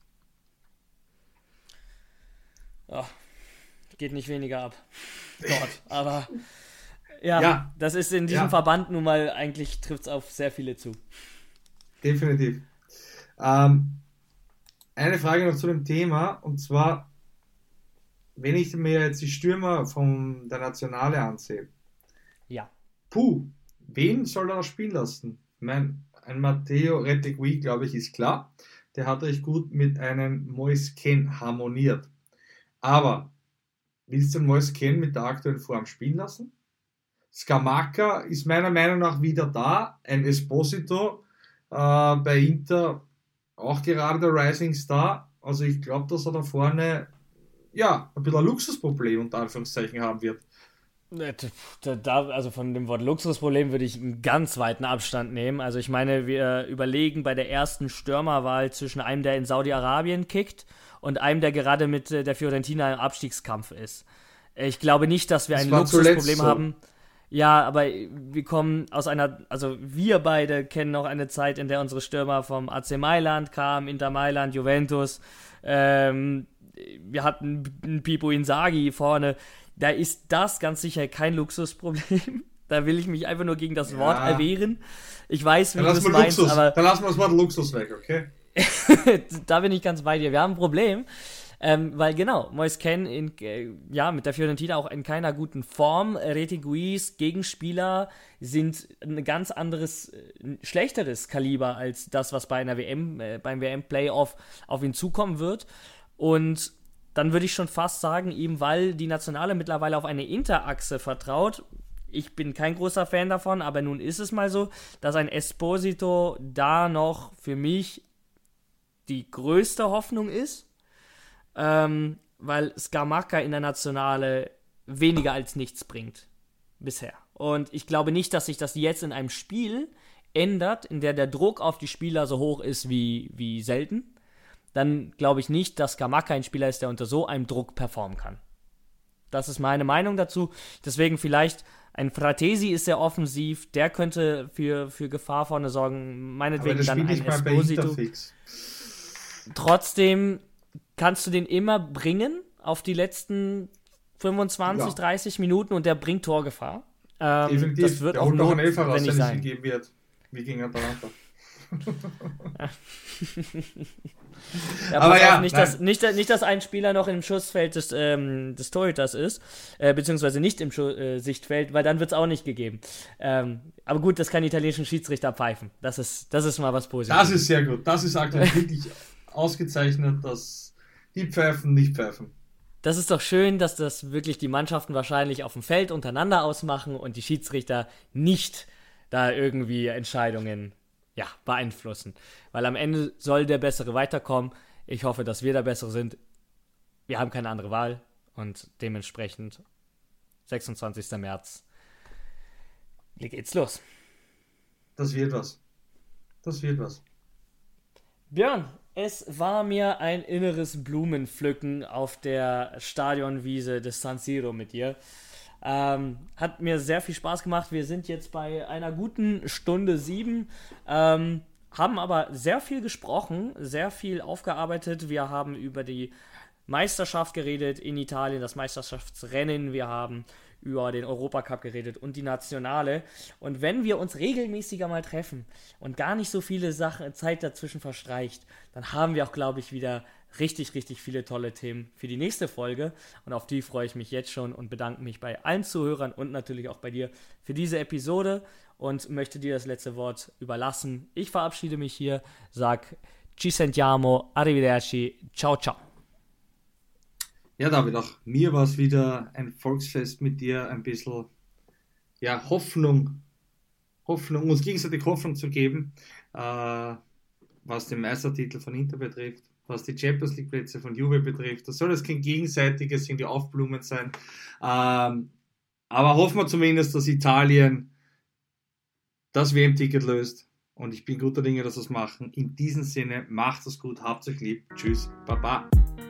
Speaker 2: Oh, geht nicht weniger ab dort, aber ja, das ist in diesem Verband nun mal, eigentlich trifft es auf sehr viele zu.
Speaker 3: Definitiv. Eine Frage noch zu dem Thema, und zwar, wenn ich mir jetzt die Stürmer von der Nationale ansehe, wen soll er noch spielen lassen? Ein Matteo Retegui, glaube ich, ist klar. Der hat recht gut mit einem Moise Kean harmoniert. Aber willst du den Moise Kean mit der aktuellen Form spielen lassen? Scamacca ist meiner Meinung nach wieder da. Ein Esposito bei Inter auch gerade der Rising Star. Also ich glaube, dass er da vorne ja ein bisschen ein Luxusproblem unter Anführungszeichen haben wird.
Speaker 2: Also von dem Wort Luxusproblem würde ich einen ganz weiten Abstand nehmen. Also ich meine, wir überlegen bei der ersten Stürmerwahl zwischen einem, der in Saudi-Arabien kickt und einem, der gerade mit der Fiorentina im Abstiegskampf ist. Ich glaube nicht, dass wir ein Luxusproblem haben. Ja, aber wir kommen aus also wir beide kennen noch eine Zeit, in der unsere Stürmer vom AC Mailand kamen, Inter Mailand, Juventus. Wir hatten einen Pipo Inzaghi vorne. Da ist das ganz sicher kein Luxusproblem. Da will ich mich einfach nur gegen das Wort erwehren. Ich weiß, wie du es meinst, aber...
Speaker 3: Dann lassen wir das Wort Luxus weg, okay?
Speaker 2: Da bin ich ganz bei dir. Wir haben ein Problem, weil genau, Moise Kean mit der Fiorentina auch in keiner guten Form. Retiguis Gegenspieler sind ein ganz anderes, schlechteres Kaliber als das, was bei einer beim WM-Playoff auf ihn zukommen wird. Und dann würde ich schon fast sagen, eben weil die Nationale mittlerweile auf eine Interachse vertraut. Ich bin kein großer Fan davon, aber nun ist es mal so, dass ein Esposito da noch für mich die größte Hoffnung ist, weil Scamacca in der Nationale weniger als nichts bringt bisher. Und ich glaube nicht, dass sich das jetzt in einem Spiel ändert, in der der Druck auf die Spieler so hoch ist wie selten. Dann glaube ich nicht, dass Scamacca ein Spieler ist, der unter so einem Druck performen kann. Das ist meine Meinung dazu. Deswegen vielleicht ein Fratesi ist sehr offensiv, der könnte für Gefahr vorne sorgen. Meinetwegen dann ein Esposito. Trotzdem kannst du den immer bringen auf die letzten 25, 30 Minuten und der bringt Torgefahr.
Speaker 3: Definitiv.
Speaker 2: Das wird auch
Speaker 3: noch ein Elfer raus,
Speaker 2: wenn es
Speaker 3: gegeben wird. Wie gegen Atalanta.
Speaker 2: Aber ja, nicht, dass ein Spieler noch im Schussfeld des Torhüters ist, beziehungsweise nicht im Sichtfeld, weil dann wird es auch nicht gegeben. Aber gut, das kann die italienischen Schiedsrichter pfeifen. Das ist mal was Positives.
Speaker 3: Das ist sehr gut. Das ist aktuell wirklich ausgezeichnet, dass die Pfeifen nicht pfeifen.
Speaker 2: Das ist doch schön, dass das wirklich die Mannschaften wahrscheinlich auf dem Feld untereinander ausmachen und die Schiedsrichter nicht da irgendwie Entscheidungen beeinflussen. Weil am Ende soll der Bessere weiterkommen. Ich hoffe, dass wir der Bessere sind. Wir haben keine andere Wahl und dementsprechend 26. März geht's los.
Speaker 3: Das wird was.
Speaker 2: Björn, es war mir ein inneres Blumenpflücken auf der Stadionwiese des San Siro mit dir. Hat mir sehr viel Spaß gemacht. Wir sind jetzt bei einer guten Stunde 7, haben aber sehr viel gesprochen, sehr viel aufgearbeitet. Wir haben über die Meisterschaft geredet in Italien, das Meisterschaftsrennen. Wir haben über den Europacup geredet und die Nationale. Und wenn wir uns regelmäßiger mal treffen und gar nicht so viele Zeit dazwischen verstreicht, dann haben wir auch, glaube ich, wieder richtig, richtig viele tolle Themen für die nächste Folge. Und auf die freue ich mich jetzt schon und bedanke mich bei allen Zuhörern und natürlich auch bei dir für diese Episode und möchte dir das letzte Wort überlassen. Ich verabschiede mich hier, sag Ci sentiamo, arrivederci, ciao, ciao.
Speaker 3: Ja, David, auch mir war es wieder ein Volksfest mit dir, ein bisschen Hoffnung, uns gegenseitig Hoffnung zu geben, was den Meistertitel von Inter betrifft, was die Champions League Plätze von Juve betrifft. Das soll jetzt kein gegenseitiges irgendwie Aufblumen sein, aber hoffen wir zumindest, dass Italien das WM-Ticket löst und ich bin guter Dinge, dass wir es machen. In diesem Sinne, macht es gut, habt euch lieb, tschüss, baba.